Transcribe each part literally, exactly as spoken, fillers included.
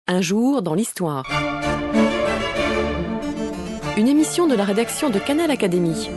Un jour dans l'histoire. Une émission de la rédaction de Canal Académie.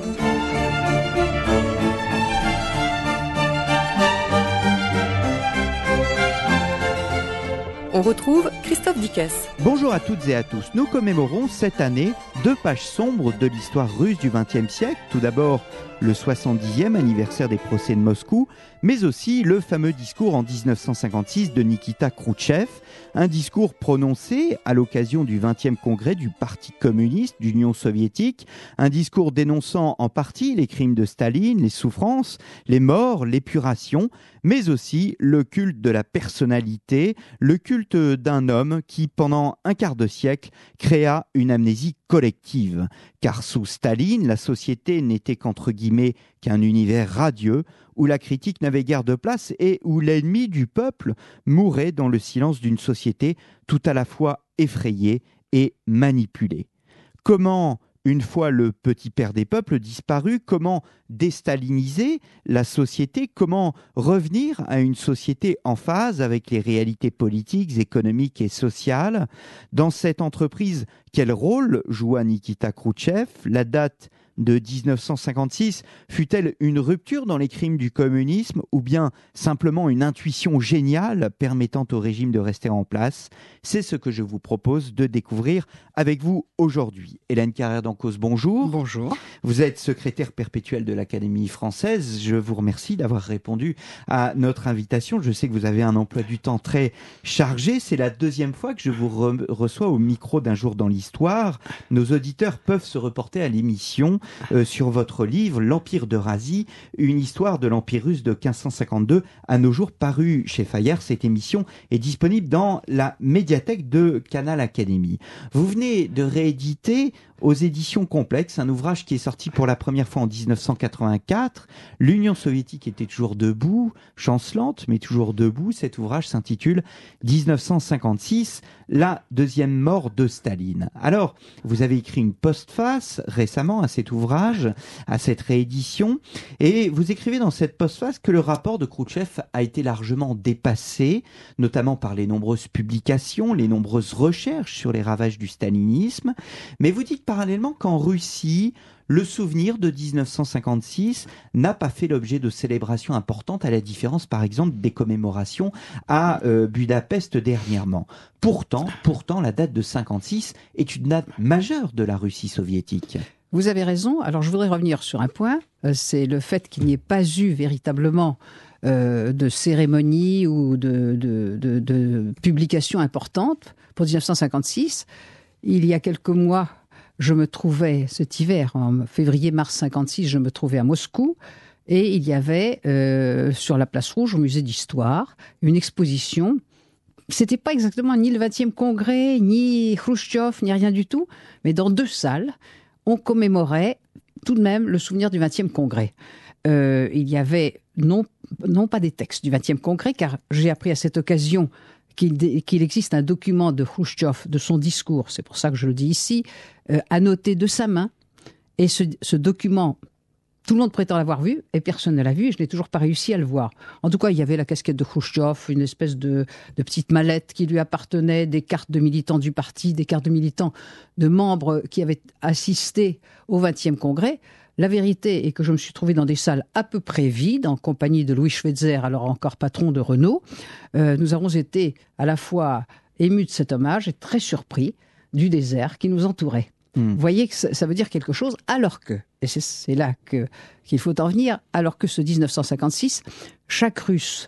On retrouve Christophe Dickès. Bonjour à toutes et à tous. Nous commémorons cette année deux pages sombres de l'histoire russe du vingtième siècle. Tout d'abord, le soixante-dixième anniversaire des procès de Moscou, mais aussi le fameux discours en dix-neuf cent cinquante-six de Nikita Khrouchtchev, un discours prononcé à l'occasion du vingtième congrès du Parti communiste d'Union soviétique, un discours dénonçant en partie les crimes de Staline, les souffrances, les morts, l'épuration, mais aussi le culte de la personnalité, le culte d'un homme qui, pendant un quart de siècle, créa une amnésie collective. Car sous Staline, la société n'était qu'entre guillemets qu'un univers radieux où la critique n'avait guère de place et où l'ennemi du peuple mourait dans le silence d'une société tout à la fois effrayée et manipulée. Comment, une fois le petit père des peuples disparu, comment déstaliniser la société, comment revenir à une société en phase avec les réalités politiques, économiques et sociales? Dans cette entreprise, quel rôle joua Nikita Khrouchtchev? La date de dix-neuf cent cinquante-six fut-elle une rupture dans les crimes du communisme ou bien simplement une intuition géniale permettant au régime de rester en place? C'est ce que je vous propose de découvrir avec vous aujourd'hui. Hélène Carrère-Dancos, bonjour. Bonjour. Vous êtes secrétaire perpétuelle de l'Académie française. Je vous remercie d'avoir répondu à notre invitation. Je sais que vous avez un emploi du temps très chargé. C'est la deuxième fois que je vous re- reçois au micro d'Un jour dans l'histoire. Nos auditeurs peuvent se reporter à l'émission Euh, sur votre livre L'Empire d'Eurasie, une histoire de l'Empire russe de quinze cent cinquante-deux à nos jours, paru chez Fayard. Cette émission est disponible dans la médiathèque de Canal Académie. Vous venez de rééditer aux éditions Complexes un ouvrage qui est sorti pour la première fois en dix-neuf cent quatre-vingt-quatre. L'Union soviétique était toujours debout, chancelante, mais toujours debout. Cet ouvrage s'intitule dix-neuf cent cinquante-six, la deuxième mort de Staline. Alors, vous avez écrit une postface récemment à cet ouvrage, à cette réédition, et vous écrivez dans cette postface que le rapport de Khrouchtchev a été largement dépassé, notamment par les nombreuses publications, les nombreuses recherches sur les ravages du stalinisme, mais vous dites parallèlement qu'en Russie, le souvenir de dix-neuf cent cinquante-six n'a pas fait l'objet de célébrations importantes, à la différence par exemple des commémorations à euh, Budapest dernièrement. Pourtant, pourtant, la date de cinquante-six est une date majeure de la Russie soviétique. Vous avez raison. Alors, je voudrais revenir sur un point. Euh, c'est le fait qu'il n'y ait pas eu véritablement euh, de cérémonie ou de, de, de, de publication importante pour dix-neuf cent cinquante-six. Il y a quelques mois, je me trouvais, cet hiver, en février-mars cinquante-six, je me trouvais à Moscou. Et il y avait, euh, sur la place Rouge, au musée d'histoire, une exposition. C'était pas exactement ni le vingtième congrès, ni Khrouchtchev, ni rien du tout. Mais dans deux salles, on commémorait tout de même le souvenir du vingtième congrès. Euh, il y avait non, non pas des textes du vingtième congrès, car j'ai appris à cette occasion qu'il, qu'il existe un document de Khrouchtchev, de son discours, c'est pour ça que je le dis ici, euh, annoté de sa main. Et ce, ce document, tout le monde prétend l'avoir vu, et personne ne l'a vu, et je n'ai toujours pas réussi à le voir. En tout cas, il y avait la casquette de Khrouchtchev, une espèce de, de petite mallette qui lui appartenait, des cartes de militants du parti, des cartes de militants de membres qui avaient assisté au vingtième congrès. La vérité est que je me suis trouvé dans des salles à peu près vides, en compagnie de Louis Schweitzer, alors encore patron de Renault. Euh, nous avons été à la fois émus de cet hommage et très surpris du désert qui nous entourait. Mmh. Vous voyez que ça, ça veut dire quelque chose, alors que, et c'est, c'est là que, qu'il faut en venir, alors que ce dix-neuf cent cinquante-six, chaque Russe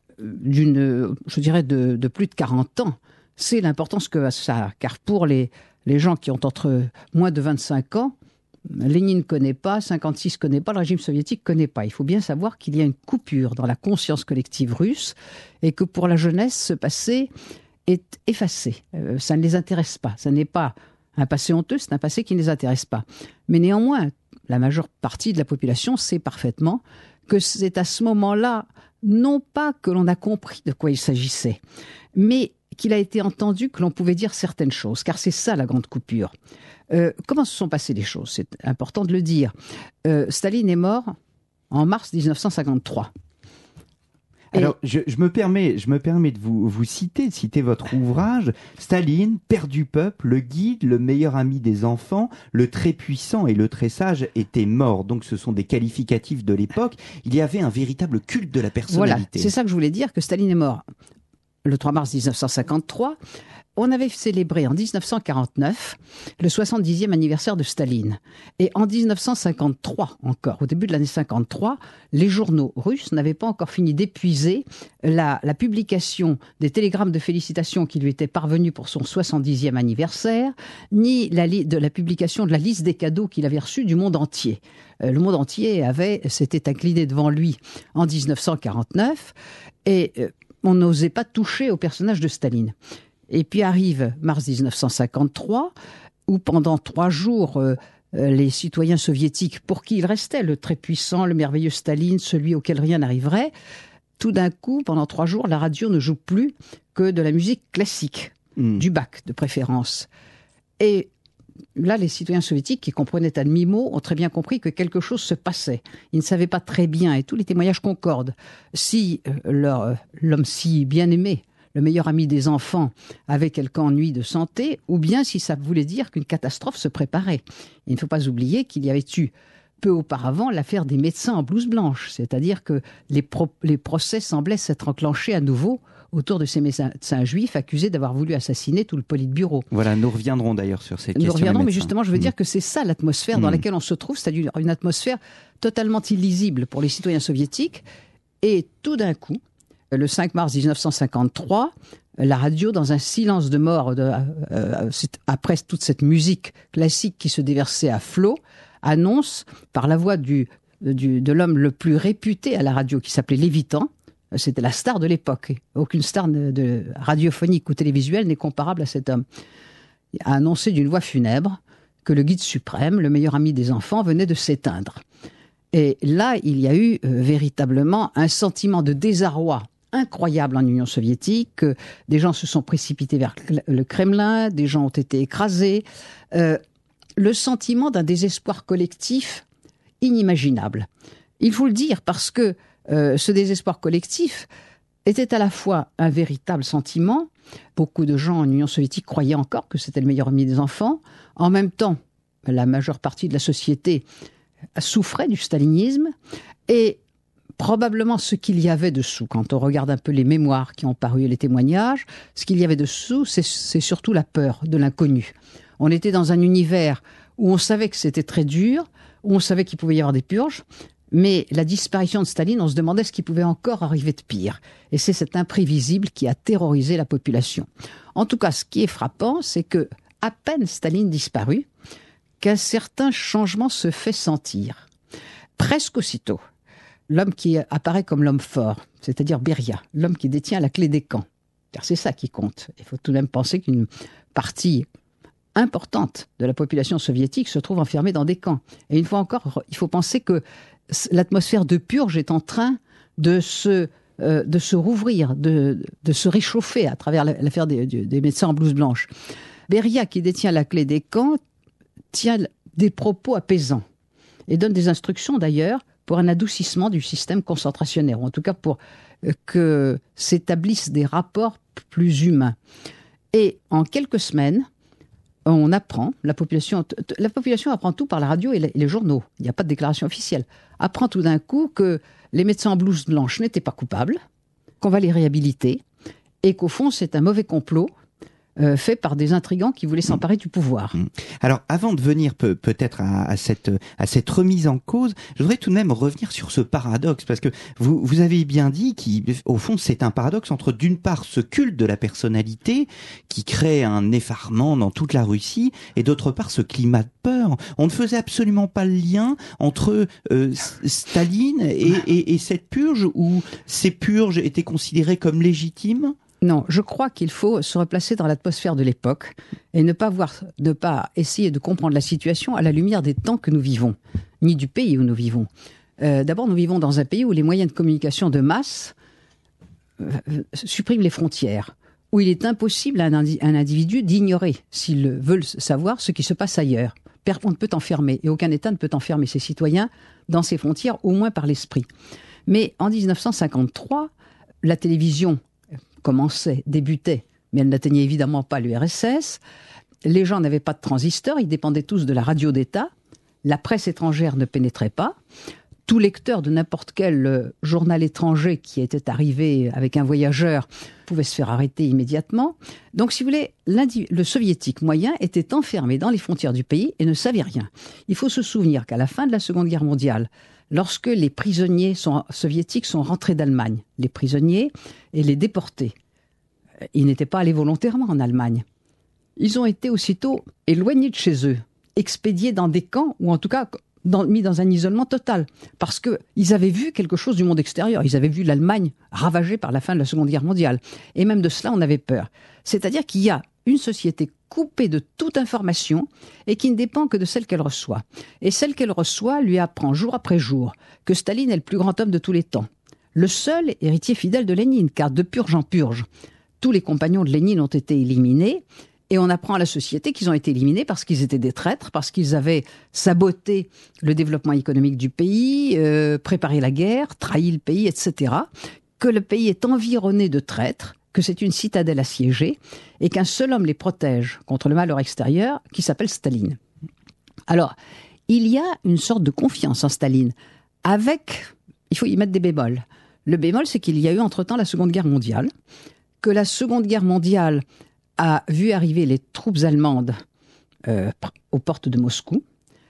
d'une, je dirais, de, de plus de quarante ans, c'est l'importance que ça a. Car pour les, les gens qui ont entre moins de vingt-cinq ans, Lénine ne connaît pas, cinquante-six ne connaît pas, le régime soviétique ne connaît pas. Il faut bien savoir qu'il y a une coupure dans la conscience collective russe et que pour la jeunesse, ce passé est effacé. Euh, ça ne les intéresse pas. Ça n'est pas un passé honteux, c'est un passé qui ne les intéresse pas. Mais néanmoins, la majeure partie de la population sait parfaitement que c'est à ce moment-là, non pas que l'on a compris de quoi il s'agissait, mais qu'il a été entendu que l'on pouvait dire certaines choses, car c'est ça la grande coupure. Euh, comment se sont passées les choses? C'est important de le dire. Euh, Staline est mort en mars dix-neuf cent cinquante-trois. Alors, je, je, me permets, je me permets de vous, vous citer, de citer votre ouvrage. Staline, père du peuple, le guide, le meilleur ami des enfants, le très puissant et le très sage étaient morts. Donc, ce sont des qualificatifs de l'époque. Il y avait un véritable culte de la personnalité. Voilà, c'est ça que je voulais dire, que Staline est mort le trois mars mille neuf cent cinquante-trois. On avait célébré en dix-neuf cent quarante-neuf le soixante-dixième anniversaire de Staline. Et en dix-neuf cent cinquante-trois encore, au début de l'année cinquante-trois, les journaux russes n'avaient pas encore fini d'épuiser la, la publication des télégrammes de félicitations qui lui étaient parvenus pour son soixante-dixième anniversaire, ni la, de la publication de la liste des cadeaux qu'il avait reçus du monde entier. Euh, le monde entier avait, s'était incliné devant lui en dix-neuf cent quarante-neuf et euh, on n'osait pas toucher au personnage de Staline. Et puis arrive mars dix-neuf cent cinquante-trois, où pendant trois jours, euh, les citoyens soviétiques, pour qui il restait le très puissant, le merveilleux Staline, celui auquel rien n'arriverait, tout d'un coup, pendant trois jours, la radio ne joue plus que de la musique classique, mmh. du Bach de préférence. Et là, les citoyens soviétiques, qui comprenaient à demi-mot, ont très bien compris que quelque chose se passait. Ils ne savaient pas très bien, et tous les témoignages concordent, si euh, leur, euh, l'homme si bien-aimé, le meilleur ami des enfants, avait quelque ennui de santé, ou bien si ça voulait dire qu'une catastrophe se préparait. Il ne faut pas oublier qu'il y avait eu peu auparavant l'affaire des médecins en blouse blanche, c'est-à-dire que les, pro- les procès semblaient s'être enclenchés à nouveau autour de ces médecins juifs accusés d'avoir voulu assassiner tout le Politburo. Voilà, nous reviendrons d'ailleurs sur cette nous question. Nous reviendrons, mais justement, je veux mmh. dire que c'est ça l'atmosphère mmh. dans laquelle on se trouve, c'est-à-dire une atmosphère totalement illisible pour les citoyens soviétiques, et tout d'un coup, le cinq mars dix-neuf cent cinquante-trois, la radio, dans un silence de mort, de, euh, après toute cette musique classique qui se déversait à flot, annonce, par la voix du, du, de l'homme le plus réputé à la radio, qui s'appelait Lévitan, c'était la star de l'époque. Aucune star de, de radiophonique ou télévisuelle n'est comparable à cet homme. Il a annoncé d'une voix funèbre que le guide suprême, le meilleur ami des enfants, venait de s'éteindre. Et là, il y a eu euh, véritablement un sentiment de désarroi incroyable en Union soviétique. Des gens se sont précipités vers le Kremlin, des gens ont été écrasés. Euh, le sentiment d'un désespoir collectif inimaginable. Il faut le dire parce que euh, ce désespoir collectif était à la fois un véritable sentiment. Beaucoup de gens en Union soviétique croyaient encore que c'était le meilleur ami des enfants. En même temps, la majeure partie de la société souffrait du stalinisme et probablement ce qu'il y avait dessous, quand on regarde un peu les mémoires qui ont paru et les témoignages, ce qu'il y avait dessous, c'est, c'est surtout la peur de l'inconnu. On était dans un univers où on savait que c'était très dur, où on savait qu'il pouvait y avoir des purges, mais la disparition de Staline, on se demandait ce qui pouvait encore arriver de pire. Et c'est cet imprévisible qui a terrorisé la population. En tout cas, ce qui est frappant, c'est que à peine Staline disparut, qu'un certain changement se fait sentir. Presque aussitôt, l'homme qui apparaît comme l'homme fort, c'est-à-dire Beria, l'homme qui détient la clé des camps. Car c'est ça qui compte. Il faut tout de même penser qu'une partie importante de la population soviétique se trouve enfermée dans des camps. Et une fois encore, il faut penser que l'atmosphère de purge est en train de se, euh, de se rouvrir, de, de se réchauffer à travers l'affaire des, des médecins en blouse blanche. Beria, qui détient la clé des camps, tient des propos apaisants et donne des instructions d'ailleurs pour un adoucissement du système concentrationnaire, ou en tout cas pour que s'établissent des rapports plus humains. Et en quelques semaines, on apprend, la population, la population apprend tout par la radio et les, et les journaux, il n'y a pas de déclaration officielle, apprend tout d'un coup que les médecins en blouse blanche n'étaient pas coupables, qu'on va les réhabiliter, et qu'au fond c'est un mauvais complot Euh, fait par des intrigants qui voulaient s'emparer du pouvoir. Alors, avant de venir pe- peut-être à, à, cette, à cette remise en cause, je voudrais tout de même revenir sur ce paradoxe, parce que vous, vous avez bien dit qu'au fond, c'est un paradoxe entre, d'une part, ce culte de la personnalité qui crée un effarement dans toute la Russie, et d'autre part, ce climat de peur. On ne faisait absolument pas le lien entre euh, Staline et, et, et cette purge, où ces purges étaient considérées comme légitimes. Non, je crois qu'il faut se replacer dans l'atmosphère de l'époque et ne pas voir, ne pas essayer de comprendre la situation à la lumière des temps que nous vivons, ni du pays où nous vivons. Euh, d'abord, nous vivons dans un pays où les moyens de communication de masse euh, suppriment les frontières, où il est impossible à un, indi- un individu d'ignorer, s'il veut savoir, ce qui se passe ailleurs. On ne peut enfermer, et aucun État ne peut enfermer ses citoyens dans ses frontières, au moins par l'esprit. Mais en dix-neuf cent cinquante-trois, la télévision commençait, débutait, mais elle n'atteignait évidemment pas l'U R S S. Les gens n'avaient pas de transistors, ils dépendaient tous de la radio d'État. La presse étrangère ne pénétrait pas. Tout lecteur de n'importe quel euh, journal étranger qui était arrivé avec un voyageur pouvait se faire arrêter immédiatement. Donc, si vous voulez, le soviétique moyen était enfermé dans les frontières du pays et ne savait rien. Il faut se souvenir qu'à la fin de la Seconde Guerre mondiale, lorsque les prisonniers sont, soviétiques sont rentrés d'Allemagne, les prisonniers et les déportés, ils n'étaient pas allés volontairement en Allemagne. Ils ont été aussitôt éloignés de chez eux, expédiés dans des camps, ou en tout cas dans, mis dans un isolement total, parce qu'ils avaient vu quelque chose du monde extérieur. Ils avaient vu l'Allemagne ravagée par la fin de la Seconde Guerre mondiale. Et même de cela, on avait peur. C'est-à-dire qu'il y a une société coupée de toute information et qui ne dépend que de celle qu'elle reçoit. Et celle qu'elle reçoit lui apprend jour après jour que Staline est le plus grand homme de tous les temps. Le seul héritier fidèle de Lénine, car de purge en purge, tous les compagnons de Lénine ont été éliminés. Et on apprend à la société qu'ils ont été éliminés parce qu'ils étaient des traîtres, parce qu'ils avaient saboté le développement économique du pays, euh, préparé la guerre, trahi le pays, et cetera. Que le pays est environné de traîtres, que c'est une citadelle assiégée, et qu'un seul homme les protège contre le malheur extérieur, qui s'appelle Staline. Alors, il y a une sorte de confiance en Staline, avec, il faut y mettre des bémols. Le bémol, c'est qu'il y a eu entre-temps la Seconde Guerre mondiale, que la Seconde Guerre mondiale a vu arriver les troupes allemandes euh, aux portes de Moscou,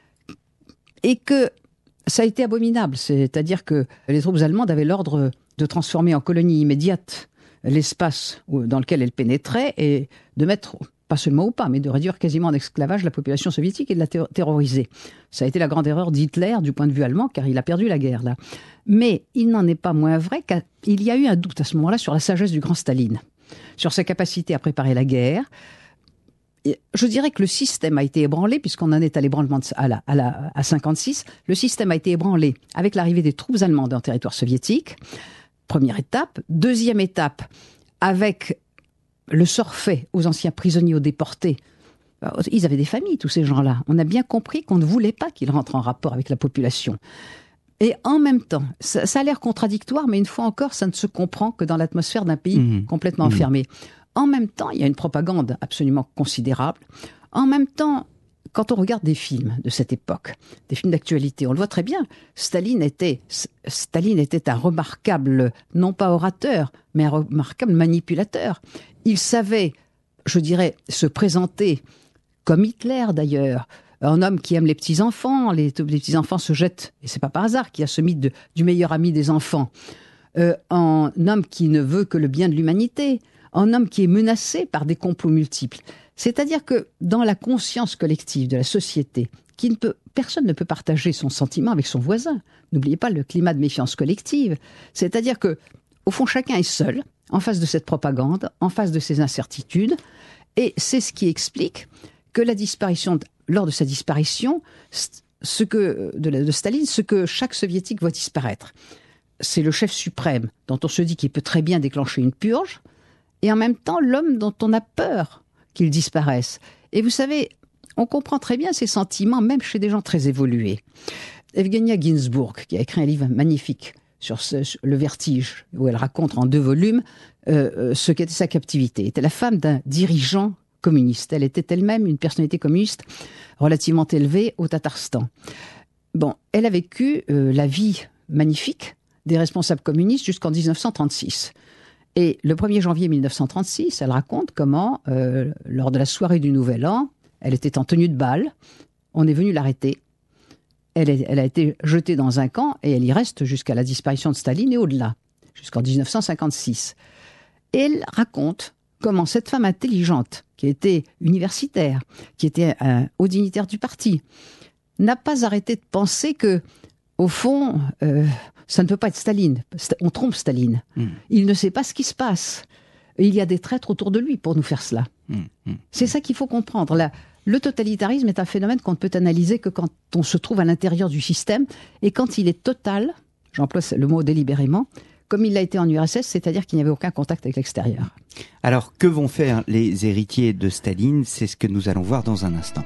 et que ça a été abominable. C'est-à-dire que les troupes allemandes avaient l'ordre de transformer en colonie immédiate l'espace dans lequel elles pénétraient et de mettre, pas seulement ou pas, mais de réduire quasiment en esclavage la population soviétique et de la ter- terroriser. Ça a été la grande erreur d'Hitler du point de vue allemand, car il a perdu la guerre, là. Mais il n'en est pas moins vrai qu'il y a eu un doute à ce moment-là sur la sagesse du grand Staline, sur sa capacité à préparer la guerre. Et je dirais que le système a été ébranlé, puisqu'on en est à l'ébranlement de, à, la, à, la, à cinquante-six. Le système a été ébranlé avec l'arrivée des troupes allemandes en territoire soviétique. Première étape. Deuxième étape, avec le sort fait aux anciens prisonniers, aux déportés. Ils avaient des familles, tous ces gens-là. On a bien compris qu'on ne voulait pas qu'ils rentrent en rapport avec la population. Et en même temps, ça, ça a l'air contradictoire, mais une fois encore, ça ne se comprend que dans l'atmosphère d'un pays mmh. complètement mmh. enfermé. En même temps, il y a une propagande absolument considérable. En même temps, quand on regarde des films de cette époque, des films d'actualité, on le voit très bien, Staline était, Staline était un remarquable, non pas orateur, mais un remarquable manipulateur. Il savait, je dirais, se présenter, comme Hitler d'ailleurs, un homme qui aime les petits-enfants, les, les petits-enfants se jettent, et c'est pas par hasard qu'il y a ce mythe de, du meilleur ami des enfants, euh, un homme qui ne veut que le bien de l'humanité, un homme qui est menacé par des complots multiples. C'est-à-dire que dans la conscience collective de la société, qui ne peut, personne ne peut partager son sentiment avec son voisin. N'oubliez pas le climat de méfiance collective. C'est-à-dire que, au fond, chacun est seul, en face de cette propagande, en face de ces incertitudes, et c'est ce qui explique que la disparition, lors de sa disparition, ce que, de, de Staline, ce que chaque soviétique voit disparaître, c'est le chef suprême, dont on se dit qu'il peut très bien déclencher une purge, et en même temps l'homme dont on a peur qu'il disparaisse. Et vous savez, on comprend très bien ces sentiments, même chez des gens très évolués. Evgenia Ginzburg, qui a écrit un livre magnifique sur, ce, sur le vertige, où elle raconte en deux volumes euh, ce qu'était sa captivité, était la femme d'un dirigeant communiste. Elle était elle-même une personnalité communiste relativement élevée au Tatarstan. Bon, elle a vécu euh, la vie magnifique des responsables communistes jusqu'en dix-neuf cent trente-six. Et le premier janvier mille neuf cent trente-six, elle raconte comment, euh, lors de la soirée du Nouvel An, elle était en tenue de bal, on est venu l'arrêter. Elle, est, elle a été jetée dans un camp et elle y reste jusqu'à la disparition de Staline et au-delà, jusqu'en dix-neuf cent cinquante-six. Et elle raconte comment cette femme intelligente, qui était universitaire, qui était un haut dignitaire du parti, n'a pas arrêté de penser que, au fond, euh, ça ne peut pas être Staline. On trompe Staline. Mmh. Il ne sait pas ce qui se passe. Il y a des traîtres autour de lui pour nous faire cela. Mmh. Mmh. C'est ça qu'il faut comprendre. La, le totalitarisme est un phénomène qu'on ne peut analyser que quand on se trouve à l'intérieur du système et quand il est total, j'emploie le mot délibérément, comme il l'a été en U R S S, c'est-à-dire qu'il n'y avait aucun contact avec l'extérieur. Alors, que vont faire les héritiers de Staline ? C'est ce que nous allons voir dans un instant.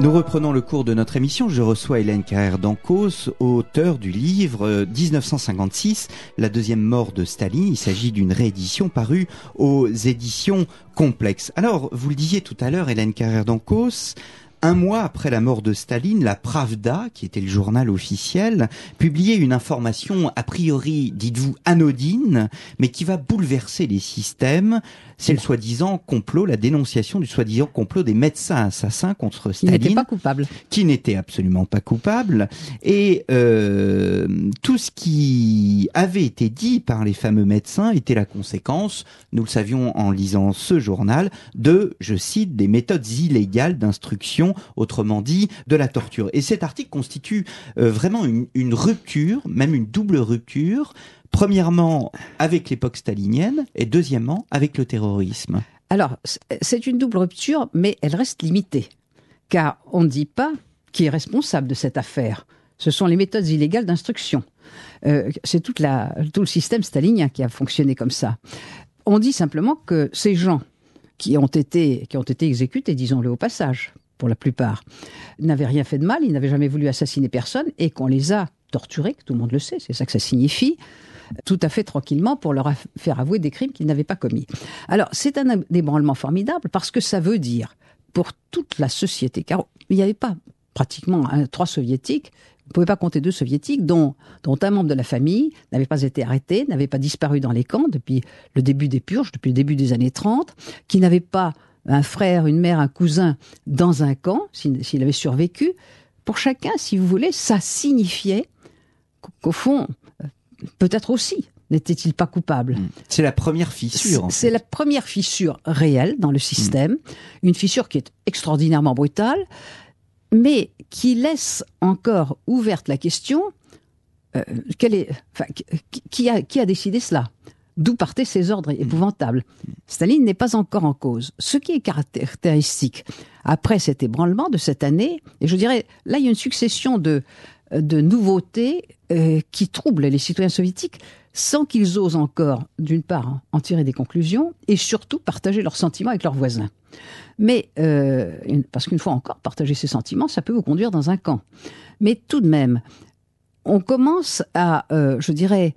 Nous reprenons le cours de notre émission. Je reçois Hélène Carrère d'Ancos, auteure du livre dix-neuf cent cinquante-six, La deuxième mort de Staline. Il s'agit d'une réédition parue aux éditions Complexes. Alors, vous le disiez tout à l'heure, Hélène Carrère d'Ancos, un mois après la mort de Staline, la Pravda, qui était le journal officiel, publiait une information a priori, dites-vous, anodine, mais qui va bouleverser les systèmes. C'est le soi-disant complot, la dénonciation du soi-disant complot des médecins assassins contre Staline. Qui n'étaient pas coupables. Qui n'étaient absolument pas coupables. Et euh, tout ce qui avait été dit par les fameux médecins était la conséquence, nous le savions en lisant ce journal, de, je cite, des méthodes illégales d'instruction, autrement dit, de la torture. Et cet article constitue euh, vraiment une, une rupture, même une double rupture, premièrement avec l'époque stalinienne et deuxièmement avec le terrorisme. Alors, c'est une double rupture, mais elle reste limitée. Car on ne dit pas qui est responsable de cette affaire. Ce sont les méthodes illégales d'instruction. Euh, c'est toute la, tout le système stalinien qui a fonctionné comme ça. On dit simplement que ces gens qui ont été, qui ont été exécutés, disons-le au passage, pour la plupart, n'avaient rien fait de mal, ils n'avaient jamais voulu assassiner personne, et qu'on les a torturés, que tout le monde le sait, c'est ça que ça signifie, tout à fait tranquillement pour leur faire avouer des crimes qu'ils n'avaient pas commis. Alors, c'est un ébranlement formidable parce que ça veut dire, pour toute la société, car il n'y avait pas pratiquement hein, trois soviétiques, vous ne pouvez pas compter deux soviétiques, dont, dont un membre de la famille n'avait pas été arrêté, n'avait pas disparu dans les camps depuis le début des purges, depuis le début des années trente, qui n'avait pas un frère, une mère, un cousin dans un camp, s'il, s'il avait survécu. Pour chacun, si vous voulez, ça signifiait qu'au fond, peut-être aussi, n'était-il pas coupable. C'est la première fissure. C'est, c'est la première fissure réelle dans le système, mmh. une fissure qui est extraordinairement brutale, mais qui laisse encore ouverte la question, euh, quelle est, enfin, qui, qui, a, qui a décidé cela ? D'où partaient ces ordres épouvantables ? Staline n'est pas encore en cause. Ce qui est caractéristique, après cet ébranlement de cette année, et je dirais, là il y a une succession de, de nouveautés euh, qui troublent les citoyens soviétiques sans qu'ils osent encore, d'une part, en tirer des conclusions, et surtout partager leurs sentiments avec leurs voisins. Mais, euh, parce qu'une fois encore, partager ses sentiments, ça peut vous conduire dans un camp. Mais tout de même, on commence à, euh, je dirais,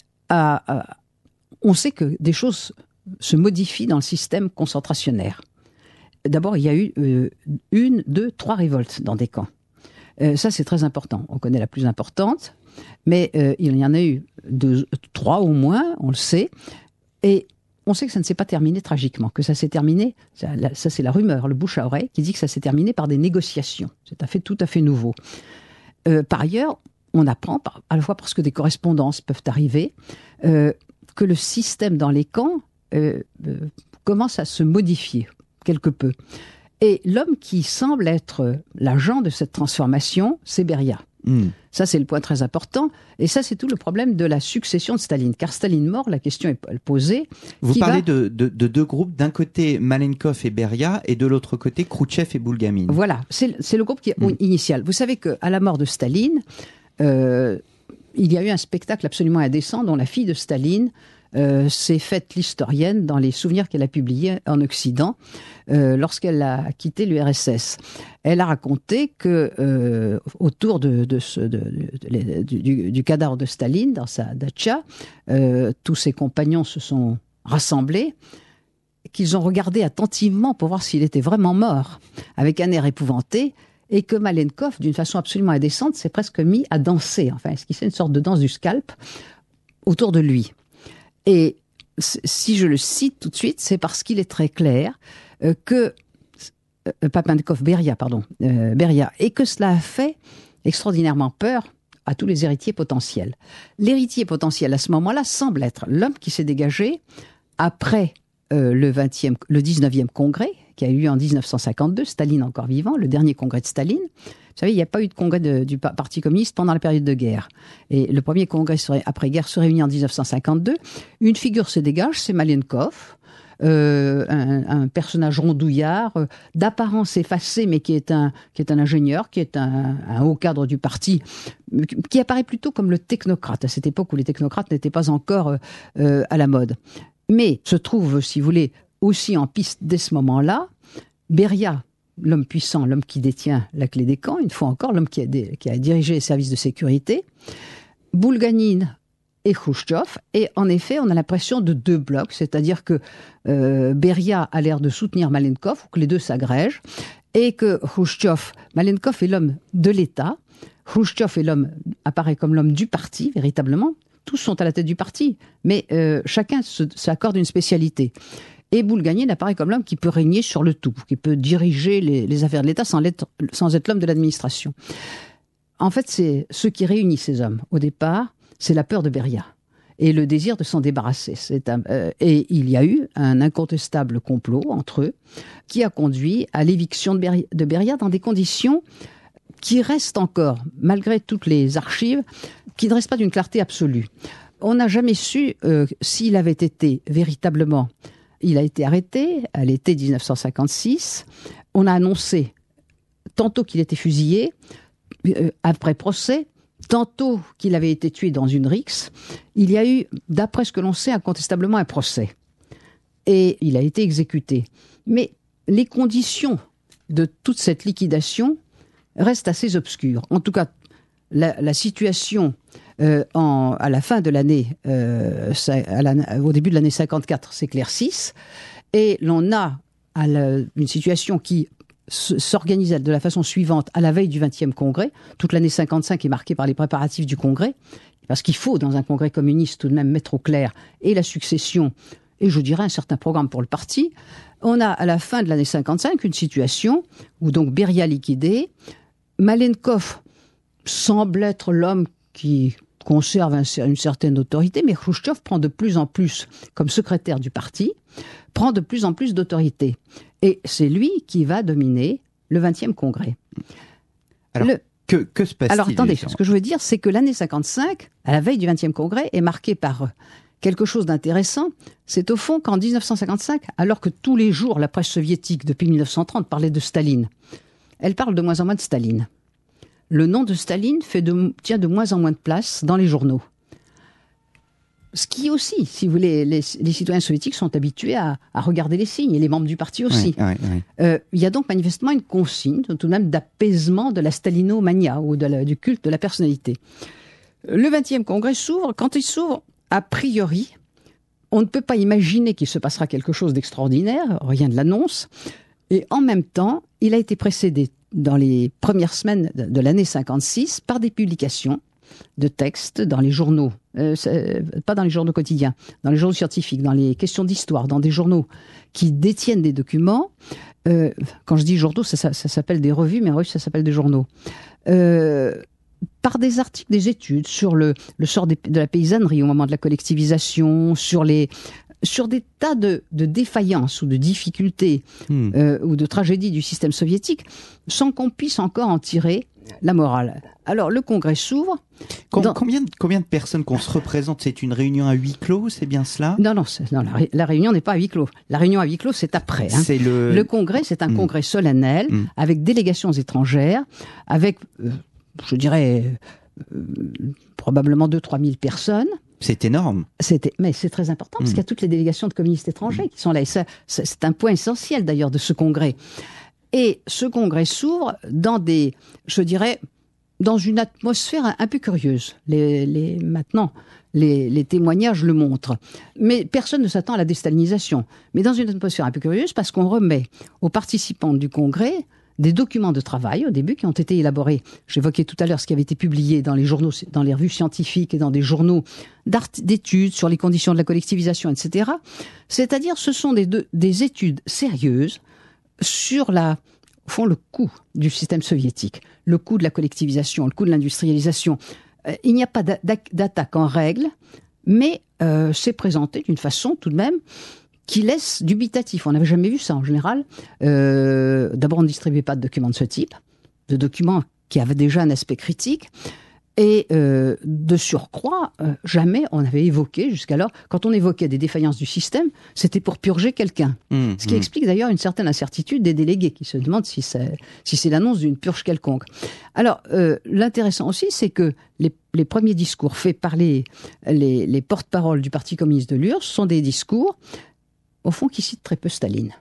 à, à on sait que des choses se modifient dans le système concentrationnaire. D'abord, il y a eu euh, une, deux, trois révoltes dans des camps. Euh, ça, c'est très important. On connaît la plus importante, mais euh, il y en a eu deux, trois au moins, on le sait. Et on sait que ça ne s'est pas terminé tragiquement, que ça s'est terminé, ça, ça c'est la rumeur, le bouche à oreille, qui dit que ça s'est terminé par des négociations. C'est un fait tout à fait nouveau. Euh, par ailleurs, on apprend, à la fois parce que des correspondances peuvent arriver, euh, que le système dans les camps euh, euh, commence à se modifier quelque peu. Et l'homme qui semble être l'agent de cette transformation, c'est Beria. Mmh. Ça, c'est le point très important. Et ça, c'est tout le problème de la succession de Staline. Car Staline mort, la question est posée. Vous parlez va... de, de, de deux groupes. D'un côté, Malenkov et Beria, et de l'autre côté, Khrouchtchev et Boulgamine. Voilà, c'est, c'est le groupe qui est mmh. initial. Vous savez qu'à la mort de Staline, euh, il y a eu un spectacle absolument indécent dont la fille de Staline euh, s'est faite l'historienne dans les souvenirs qu'elle a publiés en Occident euh, lorsqu'elle a quitté l'U R S S. Elle a raconté que euh, autour de, de ce, de, de, de, du, du cadavre de Staline, dans sa datcha, euh, tous ses compagnons se sont rassemblés, qu'ils ont regardé attentivement pour voir s'il était vraiment mort, avec un air épouvanté, et que Malenkov, d'une façon absolument indécente, s'est presque mis à danser, enfin, esquisser une sorte de danse du scalp autour de lui. Et si je le cite tout de suite, c'est parce qu'il est très clair euh, que euh, pas Malenkov, Beria, pardon, euh, Beria, et que cela a fait extraordinairement peur à tous les héritiers potentiels. L'héritier potentiel à ce moment-là semble être l'homme qui s'est dégagé après euh, le vingtième, le dix-neuvième congrès, qui a eu lieu en dix-neuf cent cinquante-deux, Staline encore vivant, le dernier congrès de Staline. Vous savez, il n'y a pas eu de congrès de, du Parti communiste pendant la période de guerre. Et le premier congrès après-guerre se réunit en dix-neuf cent cinquante-deux. Une figure se dégage, c'est Malenkov, euh, un, un personnage rondouillard, euh, d'apparence effacée, mais qui est un, qui est un ingénieur, qui est un, un haut cadre du parti, qui apparaît plutôt comme le technocrate, à cette époque où les technocrates n'étaient pas encore euh, à la mode. Mais se trouve, si vous voulez, aussi en piste dès ce moment-là, Beria, l'homme puissant, l'homme qui détient la clé des camps, une fois encore, l'homme qui a, dé, qui a dirigé les services de sécurité, Boulganine et Khrouchtchev. Et en effet, on a l'impression de deux blocs, c'est-à-dire que euh, Beria a l'air de soutenir Malenkov, ou que les deux s'agrègent, et que Khrouchtchev, Malenkov est l'homme de l'État, Khrouchtchev est l'homme, apparaît comme l'homme du parti, véritablement. Tous sont à la tête du parti, mais euh, chacun se, s'accorde une spécialité. Et Boulganine apparaît comme l'homme qui peut régner sur le tout, qui peut diriger les, les affaires de l'État sans être, sans être l'homme de l'administration. En fait, c'est ce qui réunit ces hommes. Au départ, c'est la peur de Beria et le désir de s'en débarrasser. C'est un, euh, et il y a eu un incontestable complot entre eux qui a conduit à l'éviction de Beria, de Beria dans des conditions qui restent encore, malgré toutes les archives, qui ne restent pas d'une clarté absolue. On n'a jamais su euh, s'il avait été véritablement... Il a été arrêté à l'été dix-neuf cent cinquante-six. On a annoncé tantôt qu'il était fusillé, euh, après procès, tantôt qu'il avait été tué dans une rixe. Il y a eu, d'après ce que l'on sait, incontestablement un procès. Et il a été exécuté. Mais les conditions de toute cette liquidation restent assez obscures. En tout cas, la, la situation euh, en, à la fin de l'année, euh, à la, au début de l'année cinquante-quatre, s'éclaircissent. Et l'on a à la, une situation qui s'organise de la façon suivante à la veille du vingtième congrès. Toute l'année cinquante-cinq est marquée par les préparatifs du congrès, parce qu'il faut, dans un congrès communiste, tout de même mettre au clair et la succession, et je dirais un certain programme pour le parti. On a, à la fin de l'année cinquante-cinq, une situation où donc Beria liquidé, Malenkov semble être l'homme qui conserve un, une certaine autorité, mais Khrouchtchev prend de plus en plus, comme secrétaire du parti, prend de plus en plus d'autorité. Et c'est lui qui va dominer le vingtième congrès. Alors, le... que, que se passe-t-il? Alors, attendez, ce que je veux dire, c'est que l'année cinquante-cinq, à la veille du vingtième congrès, est marquée par quelque chose d'intéressant. C'est au fond qu'en dix-neuf cent cinquante-cinq, alors que tous les jours, la presse soviétique, depuis mille neuf cent trente, parlait de Staline, elle parle de moins en moins de Staline. Le nom de Staline fait de, tient de moins en moins de place dans les journaux. Ce qui aussi, si vous voulez, les, les citoyens soviétiques sont habitués à, à regarder les signes, et les membres du parti aussi. Oui, oui, oui. Euh, il y a donc manifestement une consigne, tout de même, d'apaisement de la stalinomania, ou de la, du culte de la personnalité. Le vingtième congrès s'ouvre. Quand il s'ouvre, a priori, on ne peut pas imaginer qu'il se passera quelque chose d'extraordinaire, rien ne l'annonce. Et en même temps, il a été précédé dans les premières semaines de l'année cinquante-six par des publications de textes dans les journaux, euh, pas dans les journaux quotidiens, dans les journaux scientifiques, dans les questions d'histoire, dans des journaux qui détiennent des documents. Euh, quand je dis journaux, ça, ça, ça s'appelle des revues, mais en russe, ça s'appelle des journaux. Euh, par des articles, des études sur le, le sort des, de la paysannerie au moment de la collectivisation, sur les... sur des tas de, de défaillances ou de difficultés mmh. euh, ou de tragédies du système soviétique, sans qu'on puisse encore en tirer la morale. Alors, le congrès s'ouvre. Com- dans... combien, de, combien de personnes qu'on se représente? C'est une réunion à huis clos, c'est bien cela? Non, non, c'est, non la, ré, la réunion n'est pas à huis clos. La réunion à huis clos, c'est après. Hein. C'est le... le congrès, c'est un mmh. congrès solennel, mmh. avec délégations étrangères, avec, euh, je dirais, euh, probablement deux à trois mille personnes. C'est énorme. C'était, mais c'est très important, parce mmh. qu'il y a toutes les délégations de communistes étrangers mmh. qui sont là. Et ça, ça, c'est un point essentiel, d'ailleurs, de ce congrès. Et ce congrès s'ouvre dans des, je dirais, dans une atmosphère un, un peu curieuse. Les, les, maintenant, les, les témoignages le montrent. Mais personne ne s'attend à la déstalinisation. Mais dans une atmosphère un peu curieuse, parce qu'on remet aux participants du congrès des documents de travail, au début, qui ont été élaborés. J'évoquais tout à l'heure ce qui avait été publié dans les journaux, dans les revues scientifiques et dans des journaux d'études sur les conditions de la collectivisation, et cetera. C'est-à-dire, ce sont des, des études sérieuses sur la, au fond, le coût du système soviétique, le coût de la collectivisation, le coût de l'industrialisation. Euh, il n'y a pas d'attaque en règle, mais euh, c'est présenté d'une façon tout de même qui laisse dubitatif. On n'avait jamais vu ça en général. Euh, d'abord, on ne distribuait pas de documents de ce type, de documents qui avaient déjà un aspect critique. Et euh, de surcroît, euh, jamais on avait évoqué jusqu'alors, quand on évoquait des défaillances du système, c'était pour purger quelqu'un. Mmh, Ce qui mmh. explique d'ailleurs une certaine incertitude des délégués qui se demandent si c'est, si c'est l'annonce d'une purge quelconque. Alors, euh, l'intéressant aussi, c'est que les, les premiers discours faits par les, les, les porte-paroles du Parti communiste de l'U R S S sont des discours, au fond, qui citent très peu Staline.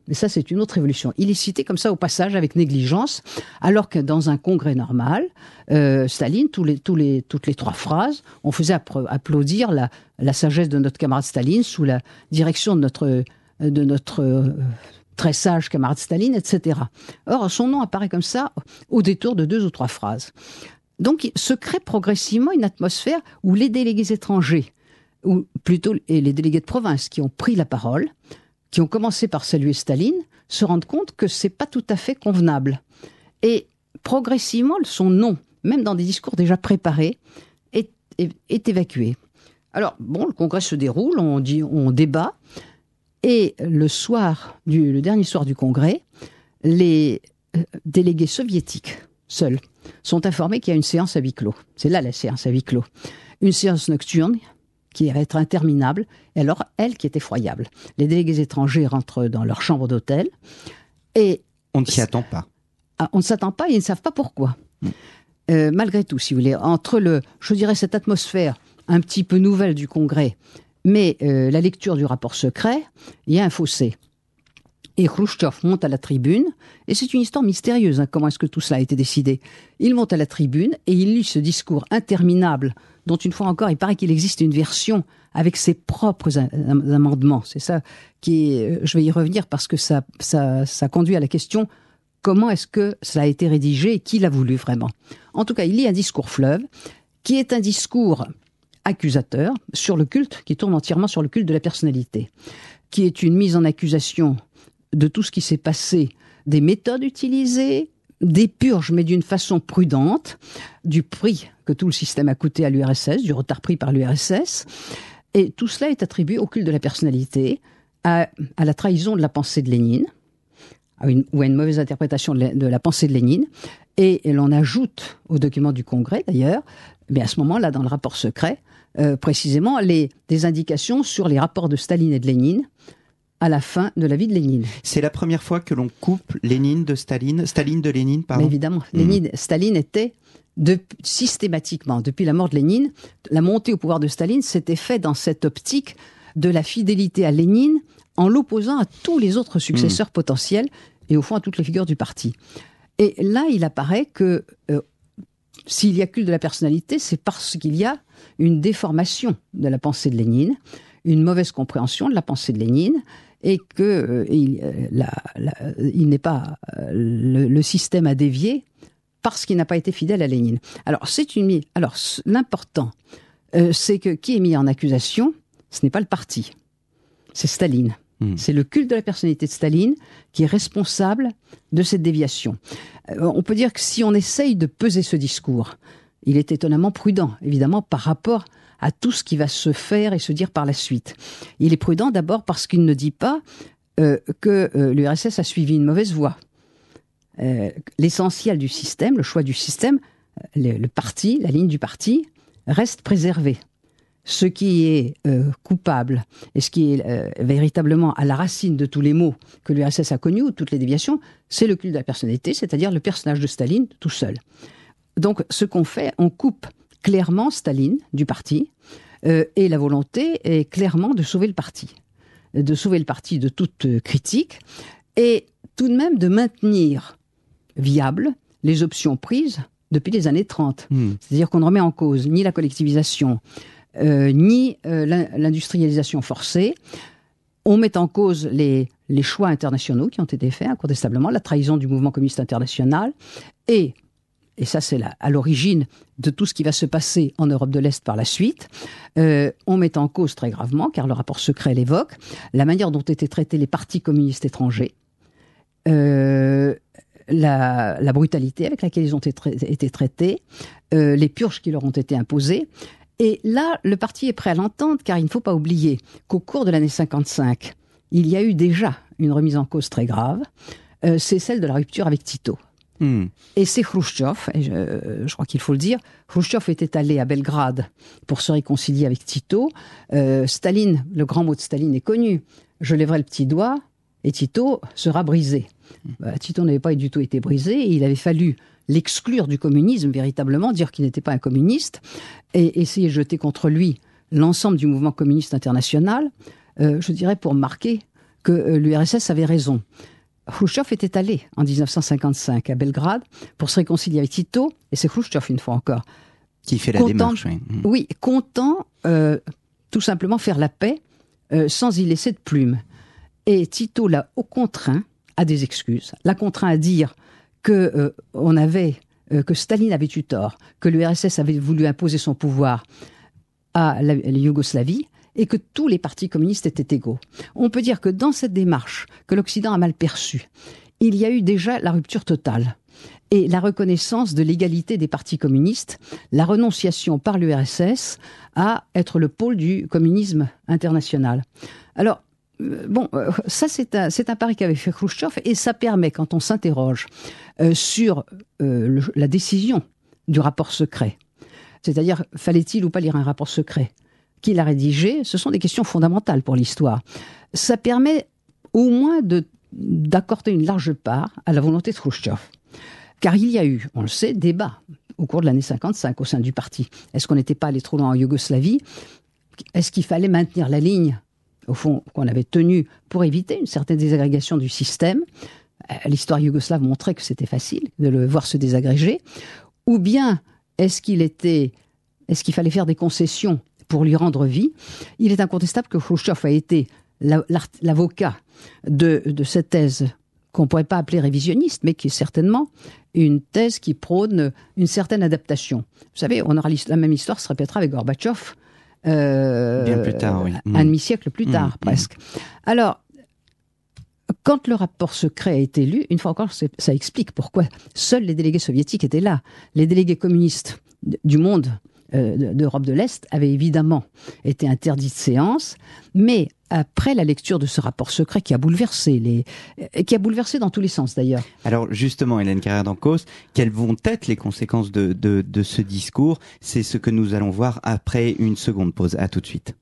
Mais ça, c'est une autre évolution. Il est cité comme ça au passage avec négligence, alors que dans un congrès normal, euh, Staline, tous les, tous les, toutes les trois phrases, on faisait applaudir la, la sagesse de notre camarade Staline sous la direction de notre, de notre euh, très sage camarade Staline, et cetera. Or, son nom apparaît comme ça au détour de deux ou trois phrases. Donc, se crée progressivement une atmosphère où les délégués étrangers, ou plutôt et les délégués de province qui ont pris la parole, qui ont commencé par saluer Staline, se rendent compte que c'est pas tout à fait convenable. Et progressivement, son nom, même dans des discours déjà préparés, est, est, est évacué. Alors, bon, le congrès se déroule, on, dit, on débat, et le soir, du, le dernier soir du congrès, les euh, délégués soviétiques, seuls, sont informés qu'il y a une séance à huis clos. C'est là la séance à huis clos. Une séance nocturne, qui va être interminable, et alors, elle, qui est effroyable. Les délégués étrangers rentrent dans leur chambre d'hôtel, et... On ne s'y attend pas. Ah, on ne s'attend pas, et ils ne savent pas pourquoi. Mmh. Euh, malgré tout, si vous voulez, entre, le, je dirais, cette atmosphère un petit peu nouvelle du Congrès, mais euh, la lecture du rapport secret, il y a un fossé. Et Khrouchtchev monte à la tribune, et c'est une histoire mystérieuse, hein, comment est-ce que tout cela a été décidé. Il monte à la tribune, et il lit ce discours interminable, dont une fois encore, il paraît qu'il existe une version avec ses propres am- amendements. C'est ça qui est, je vais y revenir parce que ça, ça, ça conduit à la question comment est-ce que ça a été rédigé et qui l'a voulu vraiment. En tout cas, il lit un discours fleuve qui est un discours accusateur sur le culte, qui tourne entièrement sur le culte de la personnalité, qui est une mise en accusation de tout ce qui s'est passé, des méthodes utilisées, des purges, mais d'une façon prudente, du prix que tout le système a coûté à l'U R S S, du retard pris par l'U R S S. Et tout cela est attribué au culte de la personnalité, à, à la trahison de la pensée de Lénine, à une, ou à une mauvaise interprétation de la, de la pensée de Lénine. Et, et l'on ajoute au document du Congrès, d'ailleurs, mais à ce moment-là, dans le rapport secret, euh, précisément, les, des indications sur les rapports de Staline et de Lénine, à la fin de la vie de Lénine. C'est la première fois que l'on coupe Lénine de Staline, Staline de Lénine, pardon. Mais évidemment, Lénine, mmh. Staline était de, systématiquement, depuis la mort de Lénine, la montée au pouvoir de Staline s'était faite dans cette optique de la fidélité à Lénine, en l'opposant à tous les autres successeurs mmh. potentiels et au fond à toutes les figures du parti. Et là, il apparaît que euh, s'il y a culte de la personnalité, c'est parce qu'il y a une déformation de la pensée de Lénine, une mauvaise compréhension de la pensée de Lénine, et que euh, il, euh, la, la, il n'est pas euh, le, le système a dévié parce qu'il n'a pas été fidèle à Lénine. Alors c'est une alors l'important euh, c'est que qui est mis en accusation, ce n'est pas le parti, c'est Staline. Mmh. C'est le culte de la personnalité de Staline qui est responsable de cette déviation. Euh, on peut dire que si on essaye de peser ce discours, il est étonnamment prudent, évidemment, par rapport à tout ce qui va se faire et se dire par la suite. Il est prudent d'abord parce qu'il ne dit pas euh, que euh, l'U R S S a suivi une mauvaise voie. Euh, l'essentiel du système, le choix du système, le, le parti, la ligne du parti, reste préservé. Ce qui est euh, coupable et ce qui est euh, véritablement à la racine de tous les maux que l'U R S S a connus, ou toutes les déviations, c'est le culte de la personnalité, c'est-à-dire le personnage de Staline tout seul. Donc ce qu'on fait, on coupe clairement Staline du parti, euh, et la volonté est clairement de sauver le parti, de sauver le parti de toute euh, critique, et tout de même de maintenir viables les options prises depuis les années trente. Mmh. C'est-à-dire qu'on ne remet en cause ni la collectivisation, euh, ni euh, l'industrialisation forcée. On met en cause les, les choix internationaux qui ont été faits incontestablement, la trahison du mouvement communiste international, et et ça c'est la, à l'origine de tout ce qui va se passer en Europe de l'Est par la suite, euh, on met en cause très gravement, car le rapport secret l'évoque, la manière dont étaient traités les partis communistes étrangers, euh, la, la brutalité avec laquelle ils ont été, tra- été traités, euh, les purges qui leur ont été imposées. Et là, le parti est prêt à l'entendre, car il ne faut pas oublier qu'au cours de l'année cinquante-cinq, il y a eu déjà une remise en cause très grave, euh, c'est celle de la rupture avec Tito. Mmh. Et c'est Khrouchtchev, et je, je crois qu'il faut le dire, Khrouchtchev était allé à Belgrade pour se réconcilier avec Tito. Euh, Staline, le grand mot de Staline est connu, je lèverai le petit doigt et Tito sera brisé. Mmh. Bah, Tito n'avait pas du tout été brisé, et il avait fallu l'exclure du communisme véritablement, dire qu'il n'était pas un communiste, et essayer de jeter contre lui l'ensemble du mouvement communiste international, euh, je dirais pour marquer que euh, l'U R S S avait raison. Khrouchtchev était allé en dix-neuf cent cinquante-cinq à Belgrade pour se réconcilier avec Tito, et c'est Khrouchtchev, une fois encore, qui fait la content, démarche. Oui, oui comptant euh, tout simplement faire la paix euh, sans y laisser de plume. Et Tito l'a contraint à des excuses, l'a contraint à dire que euh, on avait, euh, que Staline avait eu tort, que l'U R S S avait voulu imposer son pouvoir à la, la Yougoslavie, et que tous les partis communistes étaient égaux. On peut dire que dans cette démarche, que l'Occident a mal perçue, il y a eu déjà la rupture totale et la reconnaissance de l'égalité des partis communistes, la renonciation par l'U R S S à être le pôle du communisme international. Alors, euh, bon, euh, ça c'est un, c'est un pari qu'avait fait Khrouchtchev, et ça permet, quand on s'interroge euh, sur euh, le, la décision du rapport secret, c'est-à-dire, fallait-il ou pas lire un rapport secret qu'il a rédigé, ce sont des questions fondamentales pour l'histoire. Ça permet au moins de, d'accorder une large part à la volonté de Khrouchtchev. Car il y a eu, on le sait, débat au cours de l'année cinquante-cinq au sein du parti. Est-ce qu'on n'était pas allé trop loin en Yougoslavie ? Est-ce qu'il fallait maintenir la ligne, au fond, qu'on avait tenue pour éviter une certaine désagrégation du système ? L'histoire yougoslave montrait que c'était facile de le voir se désagréger. Ou bien, est-ce qu'il était, est-ce qu'il fallait faire des concessions pour lui rendre vie? Il est incontestable que Khrouchtchev a été l'avocat de, de cette thèse qu'on ne pourrait pas appeler révisionniste, mais qui est certainement une thèse qui prône une certaine adaptation. Vous savez, on aura la même histoire se répétera avec Gorbatchev, euh, bien plus tard, oui. un demi-siècle plus tard, mmh, presque. Mmh. Alors, quand le rapport secret a été lu, une fois encore, ça explique pourquoi seuls les délégués soviétiques étaient là. Les délégués communistes du monde, euh, d'Europe de l'Est, avaient évidemment été interdits de séance, mais après la lecture de ce rapport secret qui a bouleversé, les, qui a bouleversé dans tous les sens d'ailleurs. Alors justement, Hélène Carrère d'Ancos, quelles vont être les conséquences de, de, de ce discours? C'est ce que nous allons voir après une seconde pause. À tout de suite.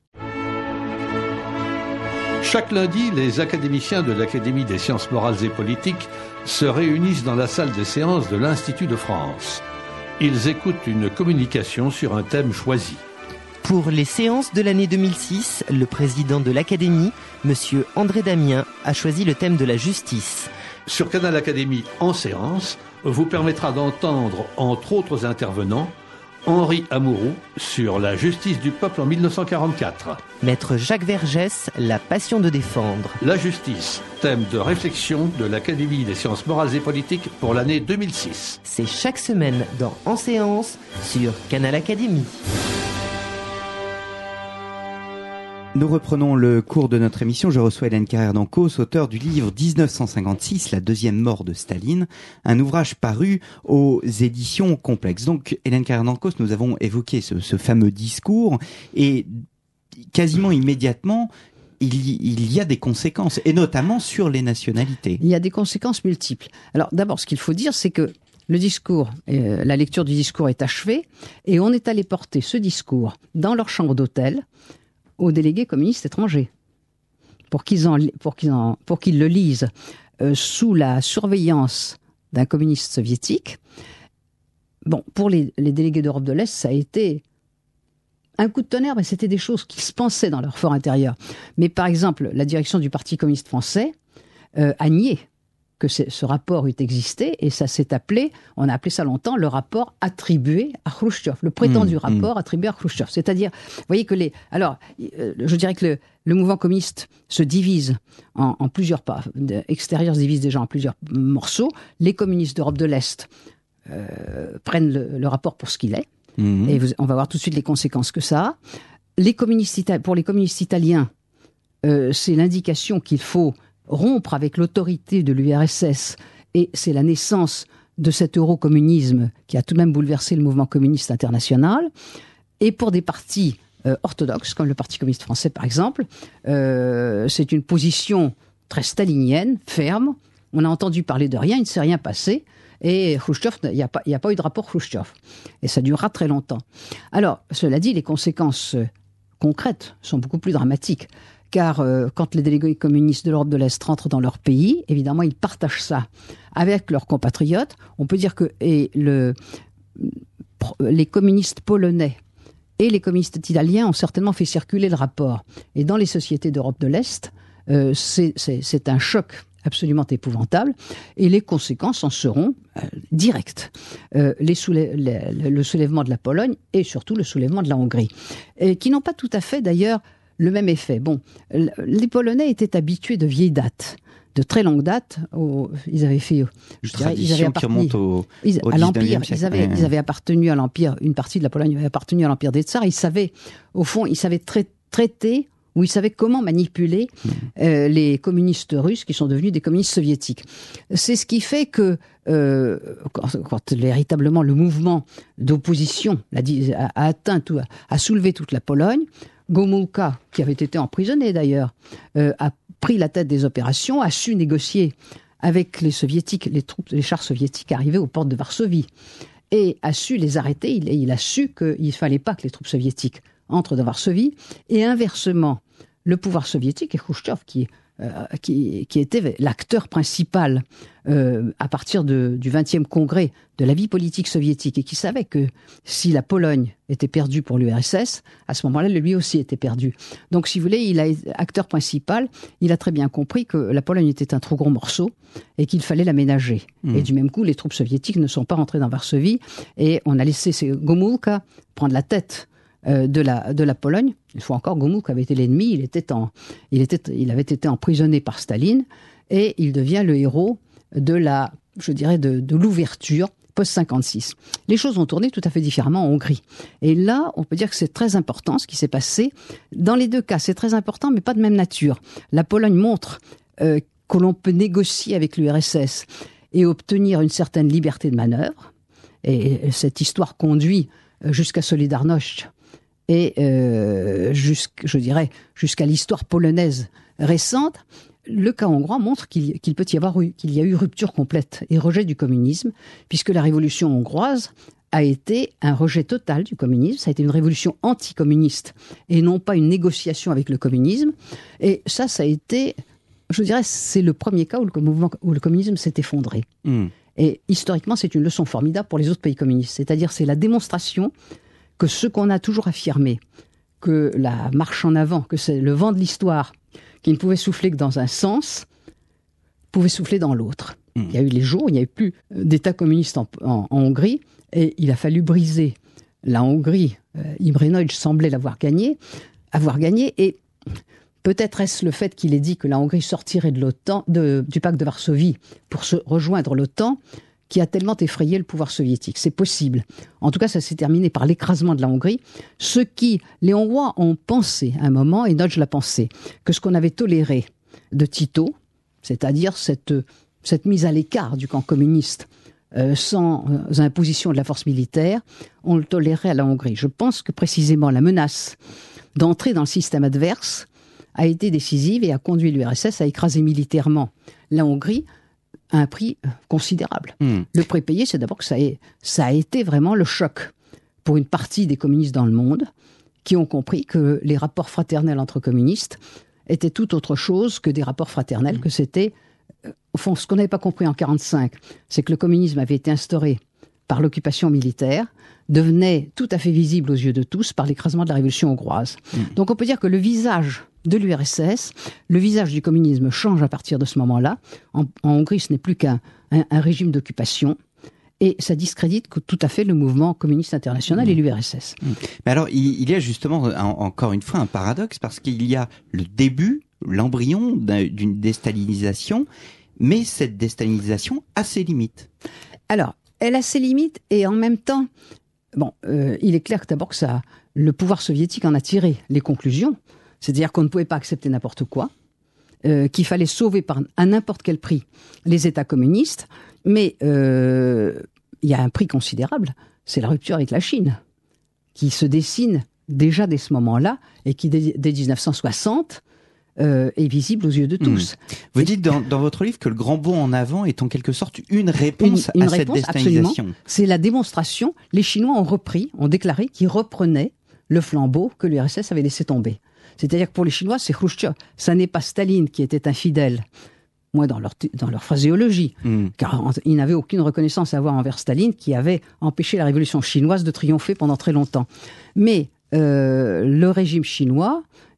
Chaque lundi, les académiciens de l'Académie des sciences morales et politiques se réunissent dans la salle des séances de l'Institut de France. Ils écoutent une communication sur un thème choisi. Pour les séances de l'année deux mille six, le président de l'Académie, M. André Damien, a choisi le thème de la justice. Sur Canal Académie en séance, vous permettra d'entendre, entre autres intervenants, Henri Amouroux sur la justice du peuple en mille neuf cent quarante-quatre. Maître Jacques Vergès, la passion de défendre. La justice, thème de réflexion de l'Académie des sciences morales et politiques pour l'année deux mille six. C'est chaque semaine dans En séance sur Canal Académie. Nous reprenons le cours de notre émission. Je reçois Hélène Carrère d'Ancos, auteure du livre dix-neuf cent cinquante-six, La deuxième mort de Staline, un ouvrage paru aux éditions Complexes. Donc, Hélène Carrère d'Ancos, nous avons évoqué ce, ce fameux discours et quasiment immédiatement, il y, il y a des conséquences, et notamment sur les nationalités. Il y a des conséquences multiples. Alors, d'abord, ce qu'il faut dire, c'est que le discours, euh, la lecture du discours est achevée, et on est allé porter ce discours dans leur chambre d'hôtel aux délégués communistes étrangers, pour qu'ils, en, pour qu'ils, en, pour qu'ils le lisent euh, sous la surveillance d'un communiste soviétique. Bon, pour les, les délégués d'Europe de l'Est, ça a été un coup de tonnerre, mais c'était des choses qui se pensaient dans leur fort intérieur. Mais par exemple, la direction du Parti communiste français euh, a nié que ce rapport eût existé, et ça s'est appelé, on a appelé ça longtemps, le rapport attribué à Khrouchtchev, le prétendu mmh, rapport mmh. attribué à Khrouchtchev. C'est-à-dire, vous voyez que les... Alors, euh, je dirais que le, le mouvement communiste se divise en, en plusieurs parts, extérieurs se divise déjà en plusieurs morceaux. Les communistes d'Europe de l'Est euh, prennent le, le rapport pour ce qu'il est, mmh. et vous, on va voir tout de suite les conséquences que ça a. Les communistes, pour les communistes italiens, euh, c'est l'indication qu'il faut rompre avec l'autorité de l'U R S S, et c'est la naissance de cet eurocommunisme qui a tout de même bouleversé le mouvement communiste international. Et pour des partis euh, orthodoxes, comme le Parti communiste français par exemple, euh, c'est une position très stalinienne, ferme. On a entendu parler de rien, il ne s'est rien passé, et Khrouchtchev, il n'y a pas, il n'y a pas eu de rapport Khrouchtchev. Et ça durera très longtemps. Alors, cela dit, les conséquences concrètes sont beaucoup plus dramatiques. Car euh, quand les délégués communistes de l'Europe de l'Est rentrent dans leur pays, évidemment, ils partagent ça avec leurs compatriotes. On peut dire que et le, les communistes polonais et les communistes italiens ont certainement fait circuler le rapport. Et dans les sociétés d'Europe de l'Est, euh, c'est, c'est, c'est un choc absolument épouvantable, et les conséquences en seront euh, directes. Euh, les soulè- les, le soulèvement de la Pologne et surtout le soulèvement de la Hongrie, et qui n'ont pas tout à fait d'ailleurs le même effet. Bon, les Polonais étaient habitués de vieille date, de très longue date. Au, ils avaient fait, une tradition ils avaient qui remonte au, ils, au à l'Empire. dix-neuvième siècle. Ils avaient, Ouais. ils avaient appartenu à l'Empire. Une partie de la Pologne avait appartenu à l'Empire des Tsars. Ils savaient, au fond, ils savaient trai- traiter où ils savaient comment manipuler euh, les communistes russes qui sont devenus des communistes soviétiques. C'est ce qui fait que euh, quand, quand véritablement le mouvement d'opposition a, a, a atteint, tout, a, a soulevé toute la Pologne, Gomulka, qui avait été emprisonné d'ailleurs, euh, a pris la tête des opérations, a su négocier avec les soviétiques, les troupes, les chars soviétiques arrivés aux portes de Varsovie, et a su les arrêter. Il, il a su qu'il ne fallait pas que les troupes soviétiques entrent dans Varsovie, et inversement, le pouvoir soviétique et Khrouchtchev, qui, euh, qui, qui était l'acteur principal euh, à partir de, du vingtième congrès de la vie politique soviétique, et qui savait que si la Pologne était perdue pour l'U R S S, à ce moment-là, lui aussi était perdu. Donc, si vous voulez, il a acteur principal, il a très bien compris que la Pologne était un trop gros morceau et qu'il fallait l'aménager. Mmh. Et du même coup, les troupes soviétiques ne sont pas rentrées dans Varsovie, et on a laissé Gomulka prendre la tête de la, de la Pologne. Une fois encore, Gomulka avait été l'ennemi, il, était en, il, était, il avait été emprisonné par Staline, et il devient le héros de la, je dirais, de, de l'ouverture post-cinquante-six. Les choses ont tourné tout à fait différemment en Hongrie. Et là, on peut dire que c'est très important ce qui s'est passé. Dans les deux cas, c'est très important, mais pas de même nature. La Pologne montre euh, que l'on peut négocier avec l'U R S S et obtenir une certaine liberté de manœuvre. Et cette histoire conduit jusqu'à Solidarność, et euh, je dirais jusqu'à l'histoire polonaise récente. Le cas hongrois montre qu'il, qu'il peut y avoir eu, qu'il y a eu rupture complète et rejet du communisme, puisque la révolution hongroise a été un rejet total du communisme. Ça a été une révolution anticommuniste et non pas une négociation avec le communisme. Et ça, ça a été, je dirais, c'est le premier cas où le mouvement, où le communisme s'est effondré. Mmh. Et historiquement, c'est une leçon formidable pour les autres pays communistes. C'est-à-dire, c'est la démonstration que ce qu'on a toujours affirmé, que la marche en avant, que c'est le vent de l'histoire, qui ne pouvait souffler que dans un sens, pouvait souffler dans l'autre. Mmh. Il y a eu les jours où il n'y avait plus d'État communiste en, en, en Hongrie, et il a fallu briser la Hongrie. Euh, Imre Nagy semblait l'avoir gagné, avoir gagné, et peut-être est-ce le fait qu'il ait dit que la Hongrie sortirait de l'OTAN, de, du pacte de Varsovie pour se rejoindre l'OTAN, qui a tellement effrayé le pouvoir soviétique. C'est possible. En tout cas, ça s'est terminé par l'écrasement de la Hongrie. Ce qui, les Hongrois ont pensé à un moment, et Nagy l'a pensé, que ce qu'on avait toléré de Tito, c'est-à-dire cette, cette mise à l'écart du camp communiste, euh, sans euh, imposition de la force militaire, on le tolérait à la Hongrie. Je pense que précisément la menace d'entrer dans le système adverse a été décisive et a conduit l'U R S S à écraser militairement la Hongrie à un prix considérable. Mmh. Le prix payé, c'est d'abord que ça a, ça a été vraiment le choc pour une partie des communistes dans le monde qui ont compris que les rapports fraternels entre communistes étaient tout autre chose que des rapports fraternels, mmh. que c'était... Au fond, ce qu'on n'avait pas compris en mille neuf cent quarante-cinq, c'est que le communisme avait été instauré par l'occupation militaire, devenait tout à fait visible aux yeux de tous par l'écrasement de la révolution hongroise. Mmh. Donc on peut dire que le visage de l'U R S S, le visage du communisme change à partir de ce moment-là. En, en Hongrie, ce n'est plus qu'un un, un régime d'occupation. Et ça discrédite tout à fait le mouvement communiste international mmh. et l'U R S S. Mmh. Mais alors, il, il y a justement, un, encore une fois, un paradoxe, parce qu'il y a le début, l'embryon d'une déstalinisation, mais cette déstalinisation a ses limites. Alors, elle a ses limites, et en même temps, bon, euh, il est clair que d'abord que ça, le pouvoir soviétique en a tiré les conclusions. C'est-à-dire qu'on ne pouvait pas accepter n'importe quoi, euh, qu'il fallait sauver par, à n'importe quel prix les États communistes, mais euh, il y a un prix considérable, c'est la rupture avec la Chine, qui se dessine déjà dès ce moment-là, et qui, dès, dès dix-neuf cent soixante, euh, est visible aux yeux de tous. Mmh. Vous et, dites dans, dans votre livre que le grand bond en avant est en quelque sorte une réponse une, une à réponse, cette déstalinisation. Absolument. C'est la démonstration. Les Chinois ont repris, ont déclaré qu'ils reprenaient le flambeau que l'U R S S avait laissé tomber. C'est-à-dire que pour les Chinois, c'est Khrouchtchev. Ça n'est pas Staline qui était infidèle, moins dans leur, dans leur phraséologie, mmh. car ils n'avaient aucune reconnaissance à avoir envers Staline, qui avait empêché la révolution chinoise de triompher pendant très longtemps. Mais euh, le régime chinois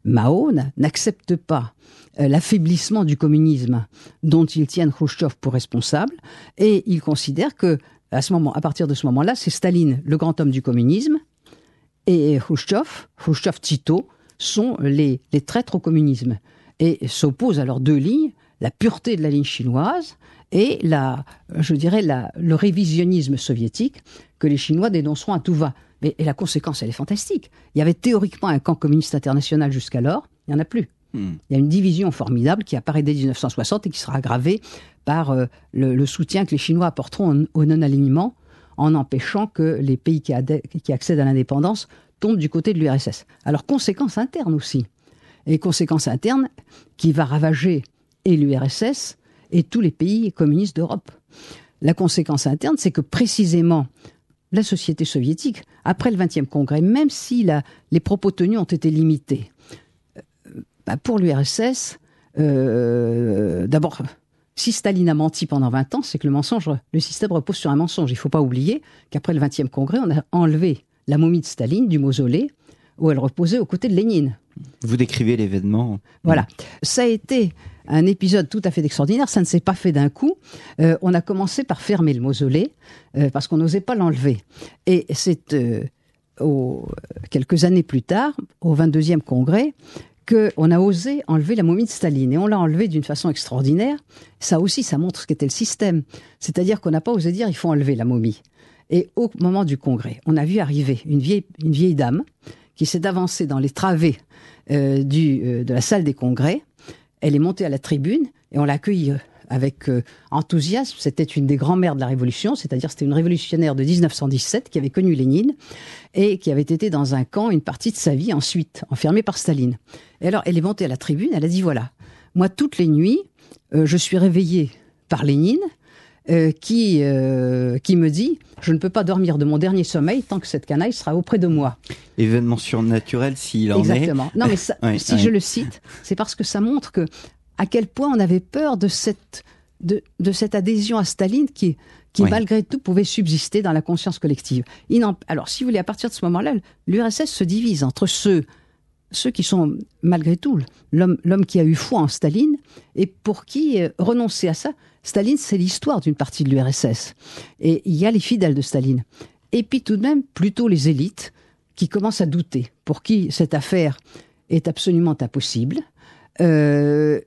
Mao n'accepte pas euh, l'affaiblissement du communisme dont ils tiennent Khrouchtchev pour responsable, et il considère que à ce moment, à partir de ce moment-là, c'est Staline, le grand homme du communisme, et Khrouchtchev, Khrouchtchev-Tito, sont les, les traîtres au communisme. Et s'opposent alors deux lignes, la pureté de la ligne chinoise et la, je dirais la, le révisionnisme soviétique que les Chinois dénonceront à tout va. Mais et la conséquence, elle est fantastique. Il y avait théoriquement un camp communiste international jusqu'alors, il n'y en a plus. Hmm. Il y a une division formidable qui apparaît dès dix-neuf cent soixante et qui sera aggravée par euh, le, le soutien que les Chinois apporteront au non-alignement en empêchant que les pays qui, adè- qui accèdent à l'indépendance tombent du côté de l'U R S S. Alors, conséquence interne aussi. Et conséquence interne qui va ravager et l'U R S S et tous les pays communistes d'Europe. La conséquence interne, c'est que précisément la société soviétique, après le vingtième congrès, même si la, les propos tenus ont été limités, euh, bah pour l'U R S S, euh, d'abord, si Staline a menti pendant vingt ans, c'est que le mensonge, le système repose sur un mensonge. Il ne faut pas oublier qu'après le vingtième congrès, on a enlevé la momie de Staline du mausolée où elle reposait aux côtés de Lénine. Vous décrivez l'événement. Voilà. Ça a été un épisode tout à fait extraordinaire. Ça ne s'est pas fait d'un coup. Euh, on a commencé par fermer le mausolée euh, parce qu'on n'osait pas l'enlever. Et c'est euh, au, quelques années plus tard, au vingt-deuxième congrès, qu'on a osé enlever la momie de Staline. Et on l'a enlevée d'une façon extraordinaire. Ça aussi, ça montre ce qu'était le système. C'est-à-dire qu'on n'a pas osé dire « il faut enlever la momie ». Et au moment du congrès, on a vu arriver une vieille, une vieille dame qui s'est avancée dans les travées euh, du, euh, de la salle des congrès. Elle est montée à la tribune et on l'a accueillie euh, avec euh, enthousiasme. C'était une des grands-mères de la Révolution, c'est-à-dire c'était une révolutionnaire de dix-neuf cent dix-sept qui avait connu Lénine et qui avait été dans un camp une partie de sa vie ensuite, enfermée par Staline. Et alors, elle est montée à la tribune, elle a dit, voilà, moi, toutes les nuits, euh, je suis réveillée par Lénine, Euh, qui, euh, qui me dit « Je ne peux pas dormir de mon dernier sommeil tant que cette canaille sera auprès de moi. » Événement surnaturel s'il en Exactement. est. Exactement. Non, mais ça, ouais, si ouais. je le cite, c'est parce que ça montre que, à quel point on avait peur de cette, de, de cette adhésion à Staline qui, qui oui. malgré tout, pouvait subsister dans la conscience collective. Il n'en... Alors, si vous voulez, à partir de ce moment-là, l'U R S S se divise entre ceux, ceux qui sont, malgré tout, l'homme, l'homme qui a eu foi en Staline et pour qui euh, renoncer à ça. Staline, c'est l'histoire d'une partie de l'U R S S. Et il y a les fidèles de Staline. Et puis tout de même, plutôt les élites qui commencent à douter, pour qui cette affaire est absolument impossible, euh,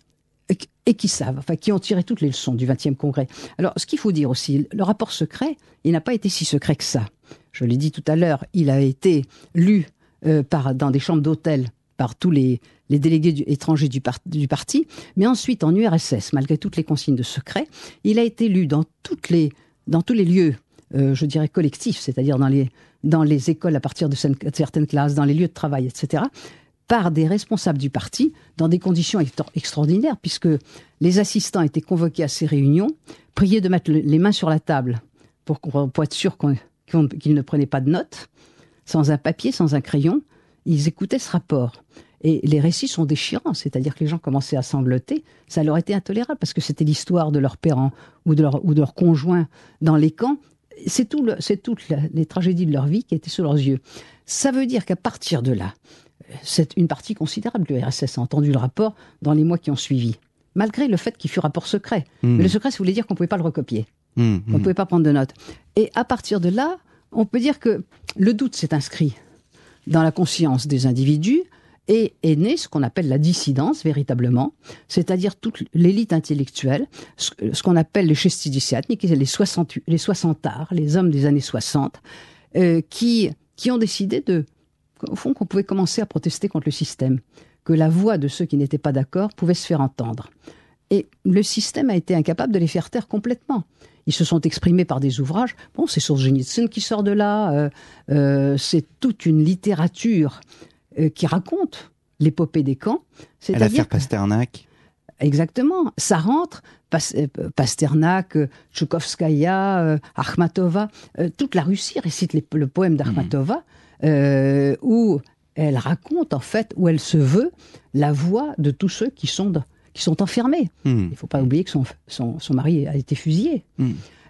et qui savent, enfin qui ont tiré toutes les leçons du vingtième congrès. Alors, ce qu'il faut dire aussi, le rapport secret, il n'a pas été si secret que ça. Je l'ai dit tout à l'heure, il a été lu euh, par, dans des chambres d'hôtel par tous les, les délégués du, étrangers du, par, du parti, mais ensuite en U R S S, malgré toutes les consignes de secret, il a été lu dans, toutes les, dans tous les lieux, euh, je dirais collectifs, c'est-à-dire dans les, dans les écoles à partir de certaines classes, dans les lieux de travail, et cetera, par des responsables du parti, dans des conditions extraordinaires, puisque les assistants étaient convoqués à ces réunions, priés de mettre les mains sur la table pour, pour être sûr qu'on, qu'on, qu'ils ne prenaient pas de notes, sans un papier, sans un crayon. Ils écoutaient ce rapport. Et les récits sont déchirants, c'est-à-dire que les gens commençaient à sangloter. Ça leur était intolérable, parce que c'était l'histoire de leurs parents ou de leur, ou de leur conjoint dans les camps. C'est, tout le, c'est toutes les tragédies de leur vie qui étaient sous leurs yeux. Ça veut dire qu'à partir de là, c'est une partie considérable de l'U R S S a entendu le rapport dans les mois qui ont suivi, malgré le fait qu'il fut rapport secret. Mmh. Mais le secret, ça voulait dire qu'on ne pouvait pas le recopier, mmh. qu'on ne pouvait pas prendre de notes. Et à partir de là, on peut dire que le doute s'est inscrit dans la conscience des individus et est né ce qu'on appelle la dissidence, véritablement, c'est-à-dire toute l'élite intellectuelle, ce, ce qu'on appelle les chestidissiatnik, les, soixante, les soixantards, les hommes des années soixante, euh, qui, qui ont décidé de, au fond, qu'on pouvait commencer à protester contre le système, que la voix de ceux qui n'étaient pas d'accord pouvait se faire entendre. Et le système a été incapable de les faire taire complètement. Ils se sont exprimés par des ouvrages. Bon, c'est Solzhenitsyn qui sort de là. Euh, euh, c'est toute une littérature euh, qui raconte l'épopée des camps. C'est l'affaire Pasternak. Exactement. Ça rentre. Pas, euh, Pasternak, euh, Tchoukovskaya, euh, Akhmatova. Euh, toute la Russie récite les, le poème d'Akhmatova, mmh. euh, où elle raconte, en fait, où elle se veut la voix de tous ceux qui sont... De, qui sont enfermés. Mmh. Il ne faut pas oublier que son, son, son mari a été fusillé. Mmh.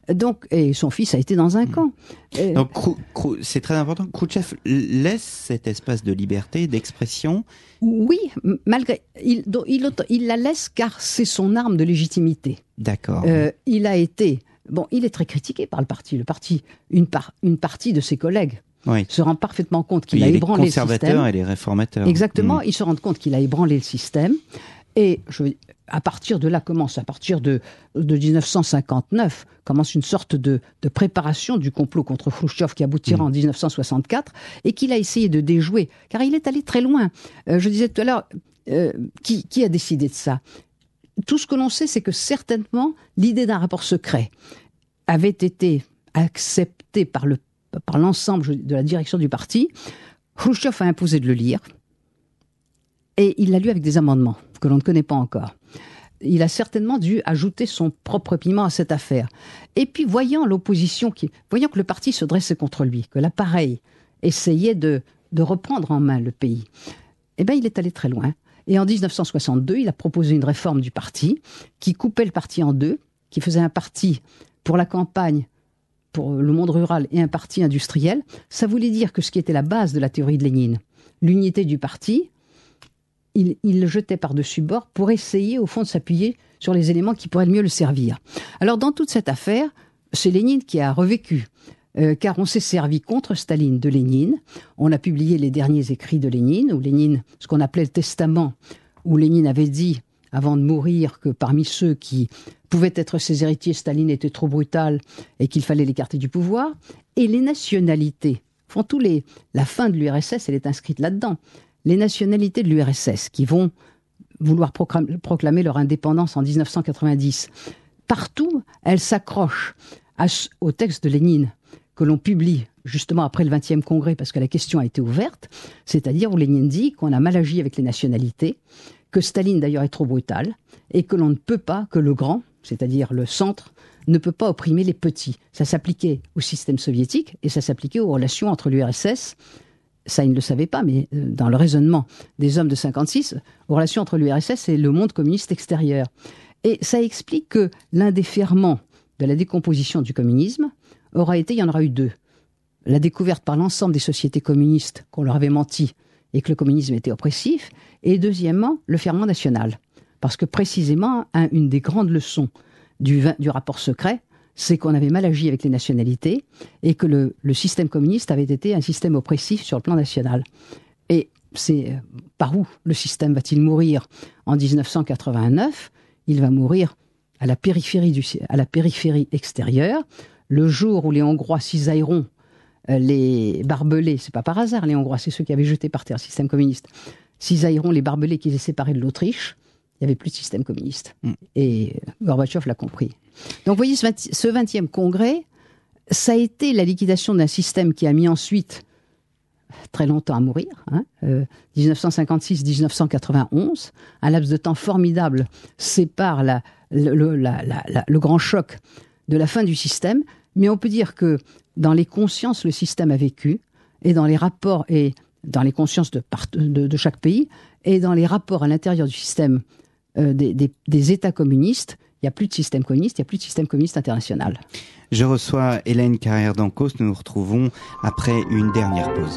Donc, et son fils a été dans un camp. Euh, Donc, Krou- Krou- c'est très important. Khrouchtchev laisse cet espace de liberté, d'expression. oui, m- malgré, il, do- il, auto- il la laisse car c'est son arme de légitimité. D'accord. Euh, il a été, bon, il est très critiqué par le parti. Le parti, une, par, une partie de ses collègues Oui. se rend parfaitement compte qu'il Il y a a les ébranlé le conservateurs système. et les réformateurs. Exactement, Mm. ils se rendent compte qu'il a ébranlé le système. Et je, à partir de là commence, à partir de, de dix-neuf cent cinquante-neuf, commence une sorte de, de préparation du complot contre Khrouchtchev qui aboutira Mm. en dix-neuf cent soixante-quatre et qu'il a essayé de déjouer, car il est allé très loin. Euh, je disais tout à l'heure, euh, qui, qui a décidé de ça? Tout ce que l'on sait, c'est que certainement l'idée d'un rapport secret avait été acceptée par, le, par l'ensemble de la direction du parti. Khrouchtchev a imposé de le lire. Et il l'a lu avec des amendements que l'on ne connaît pas encore. Il a certainement dû ajouter son propre piment à cette affaire. Et puis, voyant l'opposition, qui, voyant que le parti se dressait contre lui, que l'appareil essayait de, de reprendre en main le pays, eh bien, il est allé très loin. Et en dix-neuf cent soixante-deux, il a proposé une réforme du parti qui coupait le parti en deux, qui faisait un parti pour la campagne, pour le monde rural, et un parti industriel. Ça voulait dire que ce qui était la base de la théorie de Lénine, l'unité du parti, il, il le jetait par-dessus bord pour essayer, au fond, de s'appuyer sur les éléments qui pourraient le mieux le servir. Alors, dans toute cette affaire, c'est Lénine qui a revécu, euh, car on s'est servi contre Staline de Lénine. On a publié les derniers écrits de Lénine, où Lénine, ce qu'on appelait le testament, où Lénine avait dit, avant de mourir, que parmi ceux qui pouvaient être ses héritiers, Staline était trop brutal et qu'il fallait l'écarter du pouvoir. Et les nationalités, font tous les, la fin de l'U R S S, elle est inscrite là-dedans. Les nationalités de l'U R S S qui vont vouloir proclamer leur indépendance en dix-neuf cent quatre-vingt-dix, partout, elles s'accrochent à, au texte de Lénine que l'on publie justement après le vingtième congrès, parce que la question a été ouverte, c'est-à-dire où Lénine dit qu'on a mal agi avec les nationalités, que Staline d'ailleurs est trop brutal, et que l'on ne peut pas, que le grand, c'est-à-dire le centre, ne peut pas opprimer les petits. Ça s'appliquait au système soviétique, et ça s'appliquait aux relations entre l'U R S S. Ça, ils ne le savaient pas, mais dans le raisonnement des hommes de cinquante-six, aux relations entre l'U R S S et le monde communiste extérieur. Et ça explique que l'un des ferments de la décomposition du communisme aura été, il y en aura eu deux. La découverte par l'ensemble des sociétés communistes qu'on leur avait menti et que le communisme était oppressif, et deuxièmement, le ferment national. Parce que précisément, un, une des grandes leçons du, du rapport secret, c'est qu'on avait mal agi avec les nationalités et que le, le système communiste avait été un système oppressif sur le plan national. Et c'est par où le système va-t-il mourir? En dix-neuf cent quatre-vingt-neuf, il va mourir à la périphérie, du, à la périphérie extérieure, le jour où les Hongrois cisailleront les barbelés, c'est pas par hasard, les Hongrois, c'est ceux qui avaient jeté par terre le système communiste, cisailleront les barbelés qui les séparaient de l'Autriche, il n'y avait plus de système communiste. Mm. Et Gorbatchev l'a compris. Donc vous voyez, ce vingtième congrès, ça a été la liquidation d'un système qui a mis ensuite très longtemps à mourir, hein, euh, dix-neuf cent cinquante-six à dix-neuf cent quatre-vingt-onze, un laps de temps formidable sépare la, le, le, la, la, la, le grand choc de la fin du système, mais on peut dire que dans les consciences, le système a vécu, et dans les rapports, et dans les consciences de, part, de, de chaque pays, et dans les rapports à l'intérieur du système euh, des, des, des États communistes, il n'y a plus de système communiste, il n'y a plus de système communiste international. Je reçois Hélène Carrère d'Ancos, nous nous retrouvons après une dernière pause.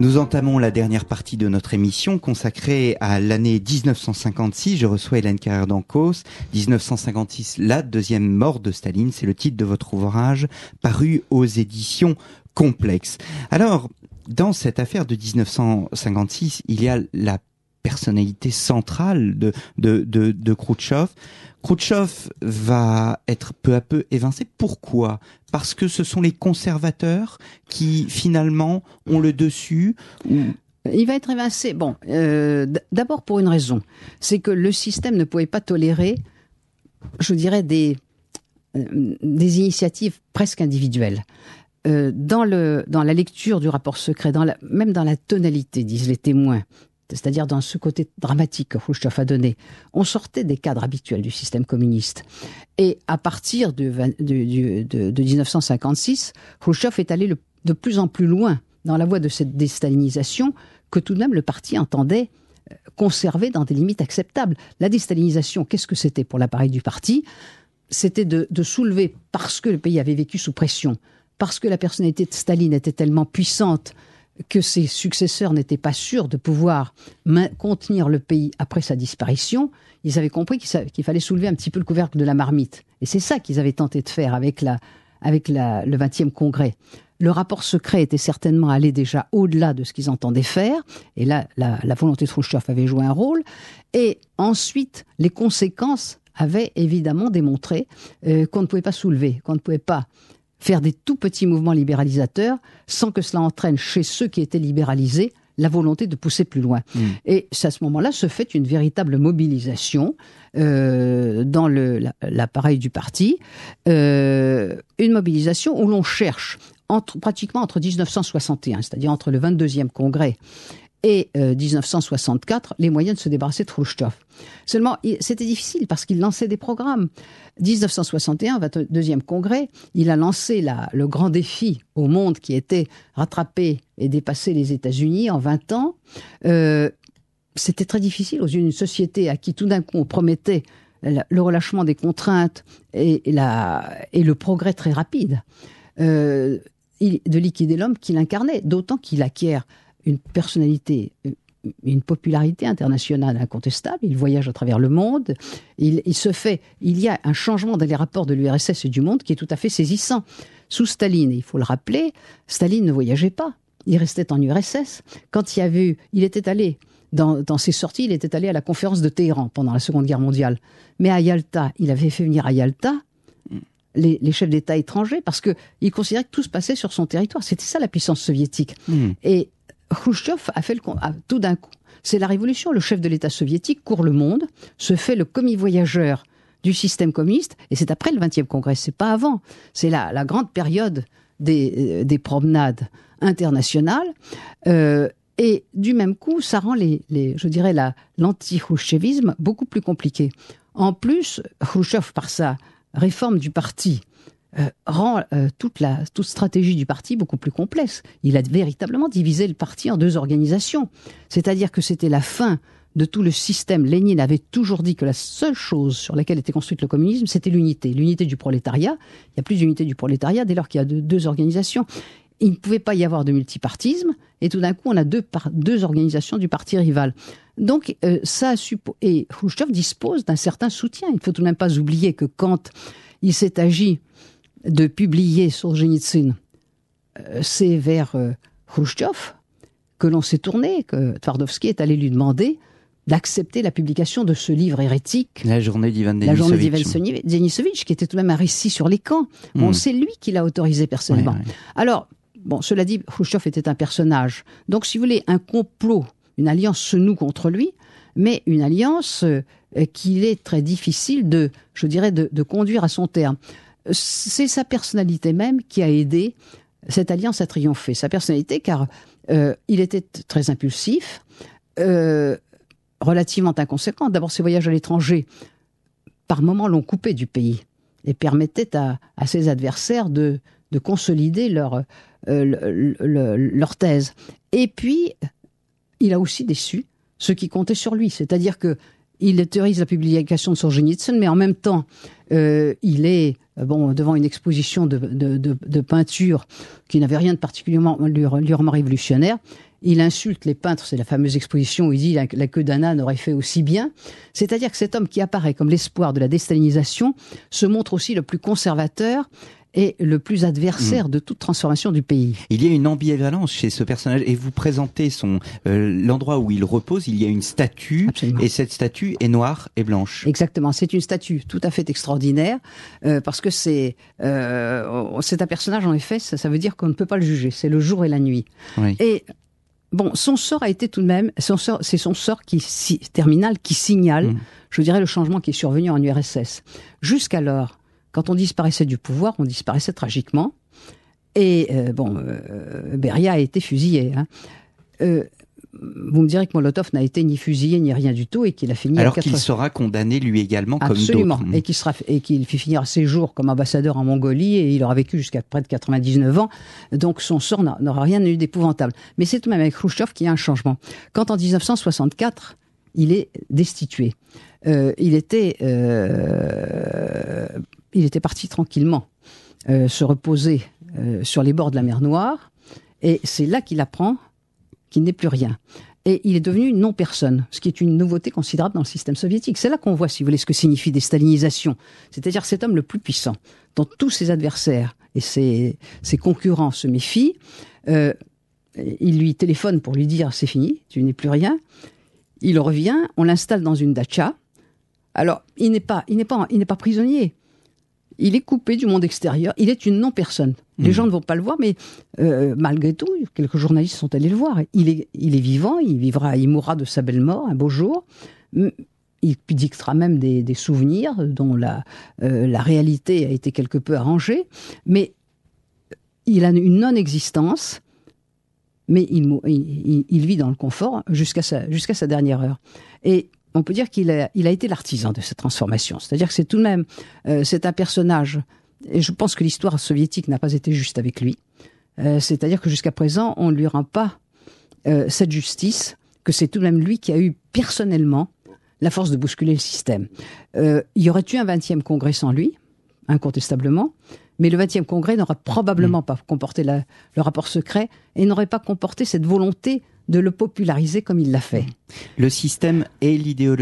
Nous entamons la dernière partie de notre émission consacrée à l'année dix-neuf cent cinquante-six. Je reçois Hélène Carrère d'Ancos. dix-neuf cent cinquante-six, la deuxième mort de Staline, c'est le titre de votre ouvrage paru aux éditions Complexes. Alors, dans cette affaire de dix-neuf cent cinquante-six, il y a la personnalité centrale de, de, de, de Khrouchtchev. Khrouchtchev va être peu à peu évincé. Pourquoi ? Parce que ce sont les conservateurs qui, finalement, ont le dessus ou... Il va être évincé. Bon, euh, d'abord pour une raison. C'est que le système ne pouvait pas tolérer, je dirais, des, euh, des initiatives presque individuelles. Euh, dans, le, dans la lecture du rapport secret, dans la, même dans la tonalité, disent les témoins, c'est-à-dire dans ce côté dramatique que Khrouchtchev a donné, on sortait des cadres habituels du système communiste. Et à partir de, de, de, de, de dix-neuf cent cinquante-six, Khrouchtchev est allé le, de plus en plus loin dans la voie de cette déstalinisation que tout de même le parti entendait conserver dans des limites acceptables. La déstalinisation, qu'est-ce que c'était pour l'appareil du parti ? C'était de, de soulever, parce que le pays avait vécu sous pression, parce que la personnalité de Staline était tellement puissante que ses successeurs n'étaient pas sûrs de pouvoir contenir le pays après sa disparition, ils avaient compris qu'il, qu'il fallait soulever un petit peu le couvercle de la marmite. Et c'est ça qu'ils avaient tenté de faire avec, la, avec la, le vingtième congrès. Le rapport secret était certainement allé déjà au-delà de ce qu'ils entendaient faire. Et là, la, la volonté de Khrouchtchev avait joué un rôle. Et ensuite, les conséquences avaient évidemment démontré euh, qu'on ne pouvait pas soulever, qu'on ne pouvait pas faire des tout petits mouvements libéralisateurs sans que cela entraîne chez ceux qui étaient libéralisés la volonté de pousser plus loin. Mmh. Et à ce moment-là se fait une véritable mobilisation euh, dans le, la, l'appareil du parti, euh, une mobilisation où l'on cherche entre, pratiquement entre dix-neuf cent soixante et un, c'est-à-dire entre le vingt-deuxième congrès et euh, dix-neuf cent soixante-quatre, les moyens de se débarrasser de Khrouchtchev. Seulement, il, c'était difficile parce qu'il lançait des programmes. dix-neuf cent soixante et un, vingt-deuxième congrès, il a lancé la, le grand défi au monde qui était rattraper et dépasser les États-Unis en vingt ans. Euh, c'était très difficile aux yeux d'une société à qui tout d'un coup on promettait la, le relâchement des contraintes et, et, la, et le progrès très rapide euh, il, de liquider l'homme qu'il incarnait, d'autant qu'il acquiert une personnalité, une popularité internationale incontestable. Il voyage à travers le monde. Il, il se fait, il y a un changement dans les rapports de l'U R S S et du monde qui est tout à fait saisissant. Sous Staline, il faut le rappeler, Staline ne voyageait pas. Il restait en U R S S. Quand il y avait eu, il était allé, dans, dans ses sorties, il était allé à la conférence de Téhéran pendant la Seconde Guerre mondiale. Mais à Yalta, il avait fait venir à Yalta Les, les chefs d'État étrangers parce qu'il considérait que tout se passait sur son territoire. C'était ça la puissance soviétique. Mmh. Et Khrouchtchev a fait le a, tout d'un coup. C'est la révolution. Le chef de l'État soviétique court le monde, se fait le commis-voyageur du système communiste, et c'est après le vingtième congrès, c'est pas avant. C'est la, la grande période des, des promenades internationales. Euh, et du même coup, ça rend les, les, je dirais la, l'anti-khrouchtchevisme beaucoup plus compliqué. En plus, Khrouchtchev, par sa réforme du parti, Euh, rend euh, toute la toute stratégie du parti beaucoup plus complexe. Il a véritablement divisé le parti en deux organisations. C'est-à-dire que c'était la fin de tout le système. Lénine avait toujours dit que la seule chose sur laquelle était construite le communisme, c'était l'unité. L'unité du prolétariat. Il n'y a plus d'unité du prolétariat dès lors qu'il y a deux, deux organisations. Il ne pouvait pas y avoir de multipartisme. Et tout d'un coup, on a deux, par, deux organisations du parti rival. Donc, euh, ça suppo- et Khrouchtchev dispose d'un certain soutien. Il ne faut tout de même pas oublier que quand il s'est agi de publier Solzhenitsyn, euh, c'est vers euh, Khrouchtchev que l'on s'est tourné, que Tvardovsky est allé lui demander d'accepter la publication de ce livre hérétique. La journée d'Ivan Denisovitch. La journée d'Ivan Denisovitch, qui était tout de même un récit sur les camps. Mmh. Bon, c'est lui qui l'a autorisé personnellement. Oui, oui. Alors, bon, cela dit, Khrouchtchev était un personnage. Donc, si vous voulez, un complot, une alliance se noue contre lui, mais une alliance euh, qu'il est très difficile de, je dirais, de, de conduire à son terme. C'est sa personnalité même qui a aidé cette alliance à triompher. Sa personnalité, car euh, il était très impulsif, euh, relativement inconséquent. D'abord, ses voyages à l'étranger, par moments, l'ont coupé du pays et permettaient à, à ses adversaires de, de consolider leur, euh, le, le, leur thèse. Et puis, il a aussi déçu ceux qui comptaient sur lui. C'est-à-dire que il autorise la publication de Solzhenitsyn, mais en même temps, euh, il est bon devant une exposition de, de, de, de peinture qui n'avait rien de particulièrement révolutionnaire, il insulte les peintres, c'est la fameuse exposition où il dit la, la queue d'un âne aurait fait aussi bien. C'est-à-dire que cet homme qui apparaît comme l'espoir de la déstalinisation se montre aussi le plus conservateur et le plus adversaire mmh. de toute transformation du pays. Il y a une ambivalence chez ce personnage et vous présentez son euh, l'endroit où il repose, il y a une statue. Absolument. Et cette statue est noire et blanche. Exactement, c'est une statue tout à fait extraordinaire euh, parce que c'est euh, c'est un personnage en effet, ça, ça veut dire qu'on ne peut pas le juger, c'est le jour et la nuit. Oui. Et bon, son sort a été tout de même, son sort, c'est son sort qui si, terminal qui signale, mmh. je dirais, le changement qui est survenu en U R S S. Jusqu'alors, quand on disparaissait du pouvoir, on disparaissait tragiquement. Et euh, bon, euh, Beria a été fusillé. Hein. Euh, vous me direz que Molotov n'a été ni fusillé ni rien du tout et qu'il a fini. Alors à qu'il quatre... sera condamné lui également comme d'autres. Absolument. Et qu'il sera et qu'il fit finir ses jours comme ambassadeur en Mongolie et il aura vécu jusqu'à près de quatre-vingt-dix-neuf ans. Donc son sort n'aura rien eu d'épouvantable. Mais c'est tout de même avec Khrouchtchev qu'il y a un changement. Quand en dix-neuf cent soixante-quatre, il est destitué. Euh, il était euh, il était parti tranquillement euh, se reposer euh, sur les bords de la mer Noire, et c'est là qu'il apprend qu'il n'est plus rien. Et il est devenu une non-personne, ce qui est une nouveauté considérable dans le système soviétique. C'est là qu'on voit, si vous voulez, ce que signifie déstalinisation. C'est-à-dire cet homme le plus puissant, dont tous ses adversaires et ses, ses concurrents se méfient. Euh, il lui téléphone pour lui dire « c'est fini, tu n'es plus rien ». Il revient, on l'installe dans une datcha. Alors, il n'est pas, il n'est pas, il n'est pas prisonnier. Il est coupé du monde extérieur. Il est une non-personne. Les mmh. gens ne vont pas le voir, mais euh, malgré tout, quelques journalistes sont allés le voir. Il est, il est vivant. Il vivra, il mourra de sa belle mort un beau jour. Il dictera même des, des souvenirs dont la, euh, la réalité a été quelque peu arrangée. Mais il a une non-existence. Mais il, il, il vit dans le confort jusqu'à sa, jusqu'à sa dernière heure. Et on peut dire qu'il a, il a été l'artisan de cette transformation. C'est-à-dire que c'est tout de même, euh, c'est un personnage, et je pense que l'histoire soviétique n'a pas été juste avec lui. Euh, c'est-à-dire que jusqu'à présent, on ne lui rend pas euh, cette justice, que c'est tout de même lui qui a eu personnellement la force de bousculer le système. Euh, il y aurait eu un vingtième congrès sans lui, incontestablement, mais le vingtième congrès n'aurait probablement mmh. pas comporté la, le rapport secret et n'aurait pas comporté cette volonté de le populariser comme il l'a fait. Le système et l'idéologie ?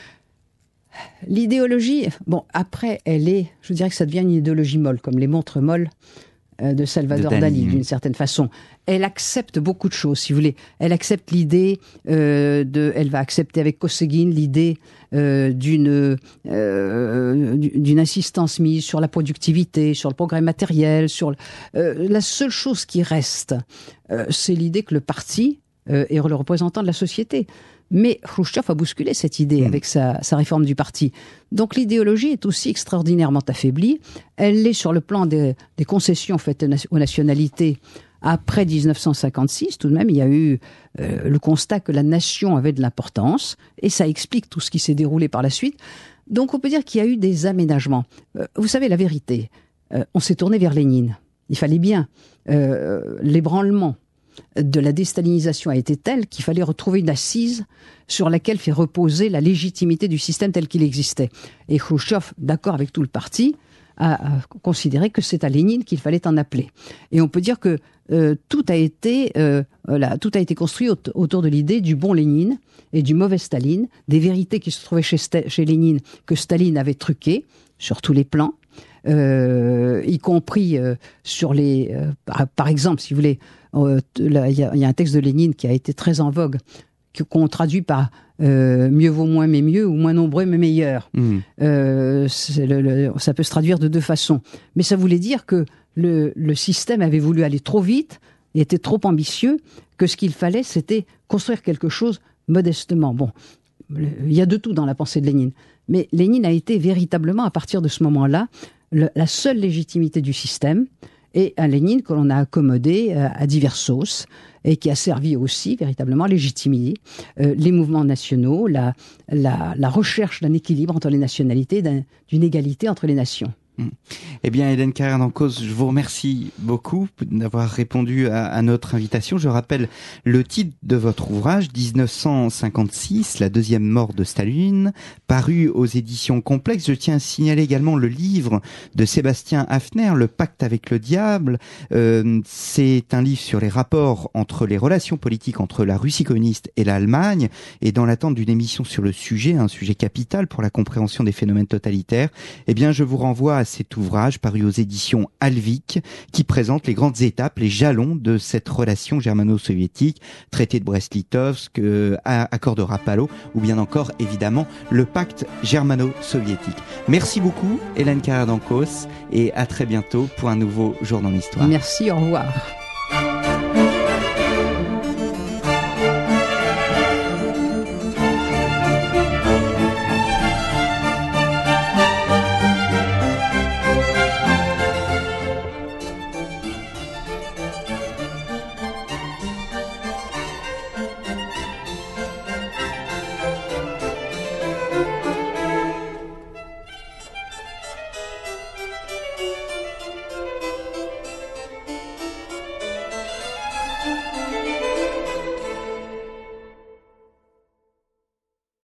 L'idéologie, bon, après, elle est, je dirais que ça devient une idéologie molle, comme les montres molles euh, de Salvador de Dali, d'une certaine façon. Elle accepte beaucoup de choses, si vous voulez. Elle accepte l'idée euh, de, elle va accepter avec Kosygin l'idée euh, d'une euh, d'une insistance mise sur la productivité, sur le progrès matériel, sur euh, la seule chose qui reste, euh, c'est l'idée que le parti euh, est le représentant de la société. Mais Khrouchtchev a bousculé cette idée mmh. avec sa, sa réforme du parti. Donc l'idéologie est aussi extraordinairement affaiblie. Elle l'est sur le plan des, des concessions faites aux nationalités. Après dix-neuf cent cinquante-six, tout de même, il y a eu euh, le constat que la nation avait de l'importance, et ça explique tout ce qui s'est déroulé par la suite. Donc on peut dire qu'il y a eu des aménagements. Euh, vous savez, la vérité, euh, on s'est tourné vers Lénine. Il fallait bien. Euh, l'ébranlement de la déstalinisation a été tel qu'il fallait retrouver une assise sur laquelle fait reposer la légitimité du système tel qu'il existait. Et Khrouchtchev, d'accord avec tout le parti, a, a considéré que c'est à Lénine qu'il fallait en appeler. Et on peut dire que euh, tout a été, euh, là, tout a été construit au- autour de l'idée du bon Lénine et du mauvais Staline, des vérités qui se trouvaient chez, Sta- chez Lénine que Staline avait truquées sur tous les plans. Euh, y compris euh, sur les... Euh, par, par exemple, si vous voulez, euh, là, il y, y a un texte de Lénine qui a été très en vogue, que, qu'on traduit par euh, « mieux vaut moins mais mieux » ou « moins nombreux mais meilleurs mmh. ». Euh, c'est le, le, ça peut se traduire de deux façons. Mais ça voulait dire que le, le système avait voulu aller trop vite, et était trop ambitieux, que ce qu'il fallait, c'était construire quelque chose modestement. Bon, il y a de tout dans la pensée de Lénine. Mais Lénine a été véritablement, à partir de ce moment-là, le, la seule légitimité du système, et un Lénine que l'on a accommodé euh, à diverses sauces, et qui a servi aussi véritablement à légitimer euh, les mouvements nationaux, la, la, la recherche d'un équilibre entre les nationalités, d'un, d'une égalité entre les nations. Eh bien, Hélène Carrère d'Encausse, je vous remercie beaucoup d'avoir répondu à, à notre invitation. Je rappelle le titre de votre ouvrage, dix-neuf cent cinquante-six, La deuxième mort de Staline, paru aux éditions Complexes. Je tiens à signaler également le livre de Sébastien Haffner, Le pacte avec le diable. Euh, c'est un livre sur les rapports entre les relations politiques entre la Russie communiste et l'Allemagne. Et dans l'attente d'une émission sur le sujet, un sujet capital pour la compréhension des phénomènes totalitaires, eh bien, je vous renvoie à cet ouvrage paru aux éditions Alvik qui présente les grandes étapes, les jalons de cette relation germano-soviétique, traité de Brest-Litovsk, euh, accord de Rapallo ou bien encore évidemment le pacte germano-soviétique. Merci beaucoup Hélène Carrère d'Encausse et à très bientôt pour un nouveau jour dans l'histoire. Merci, au revoir.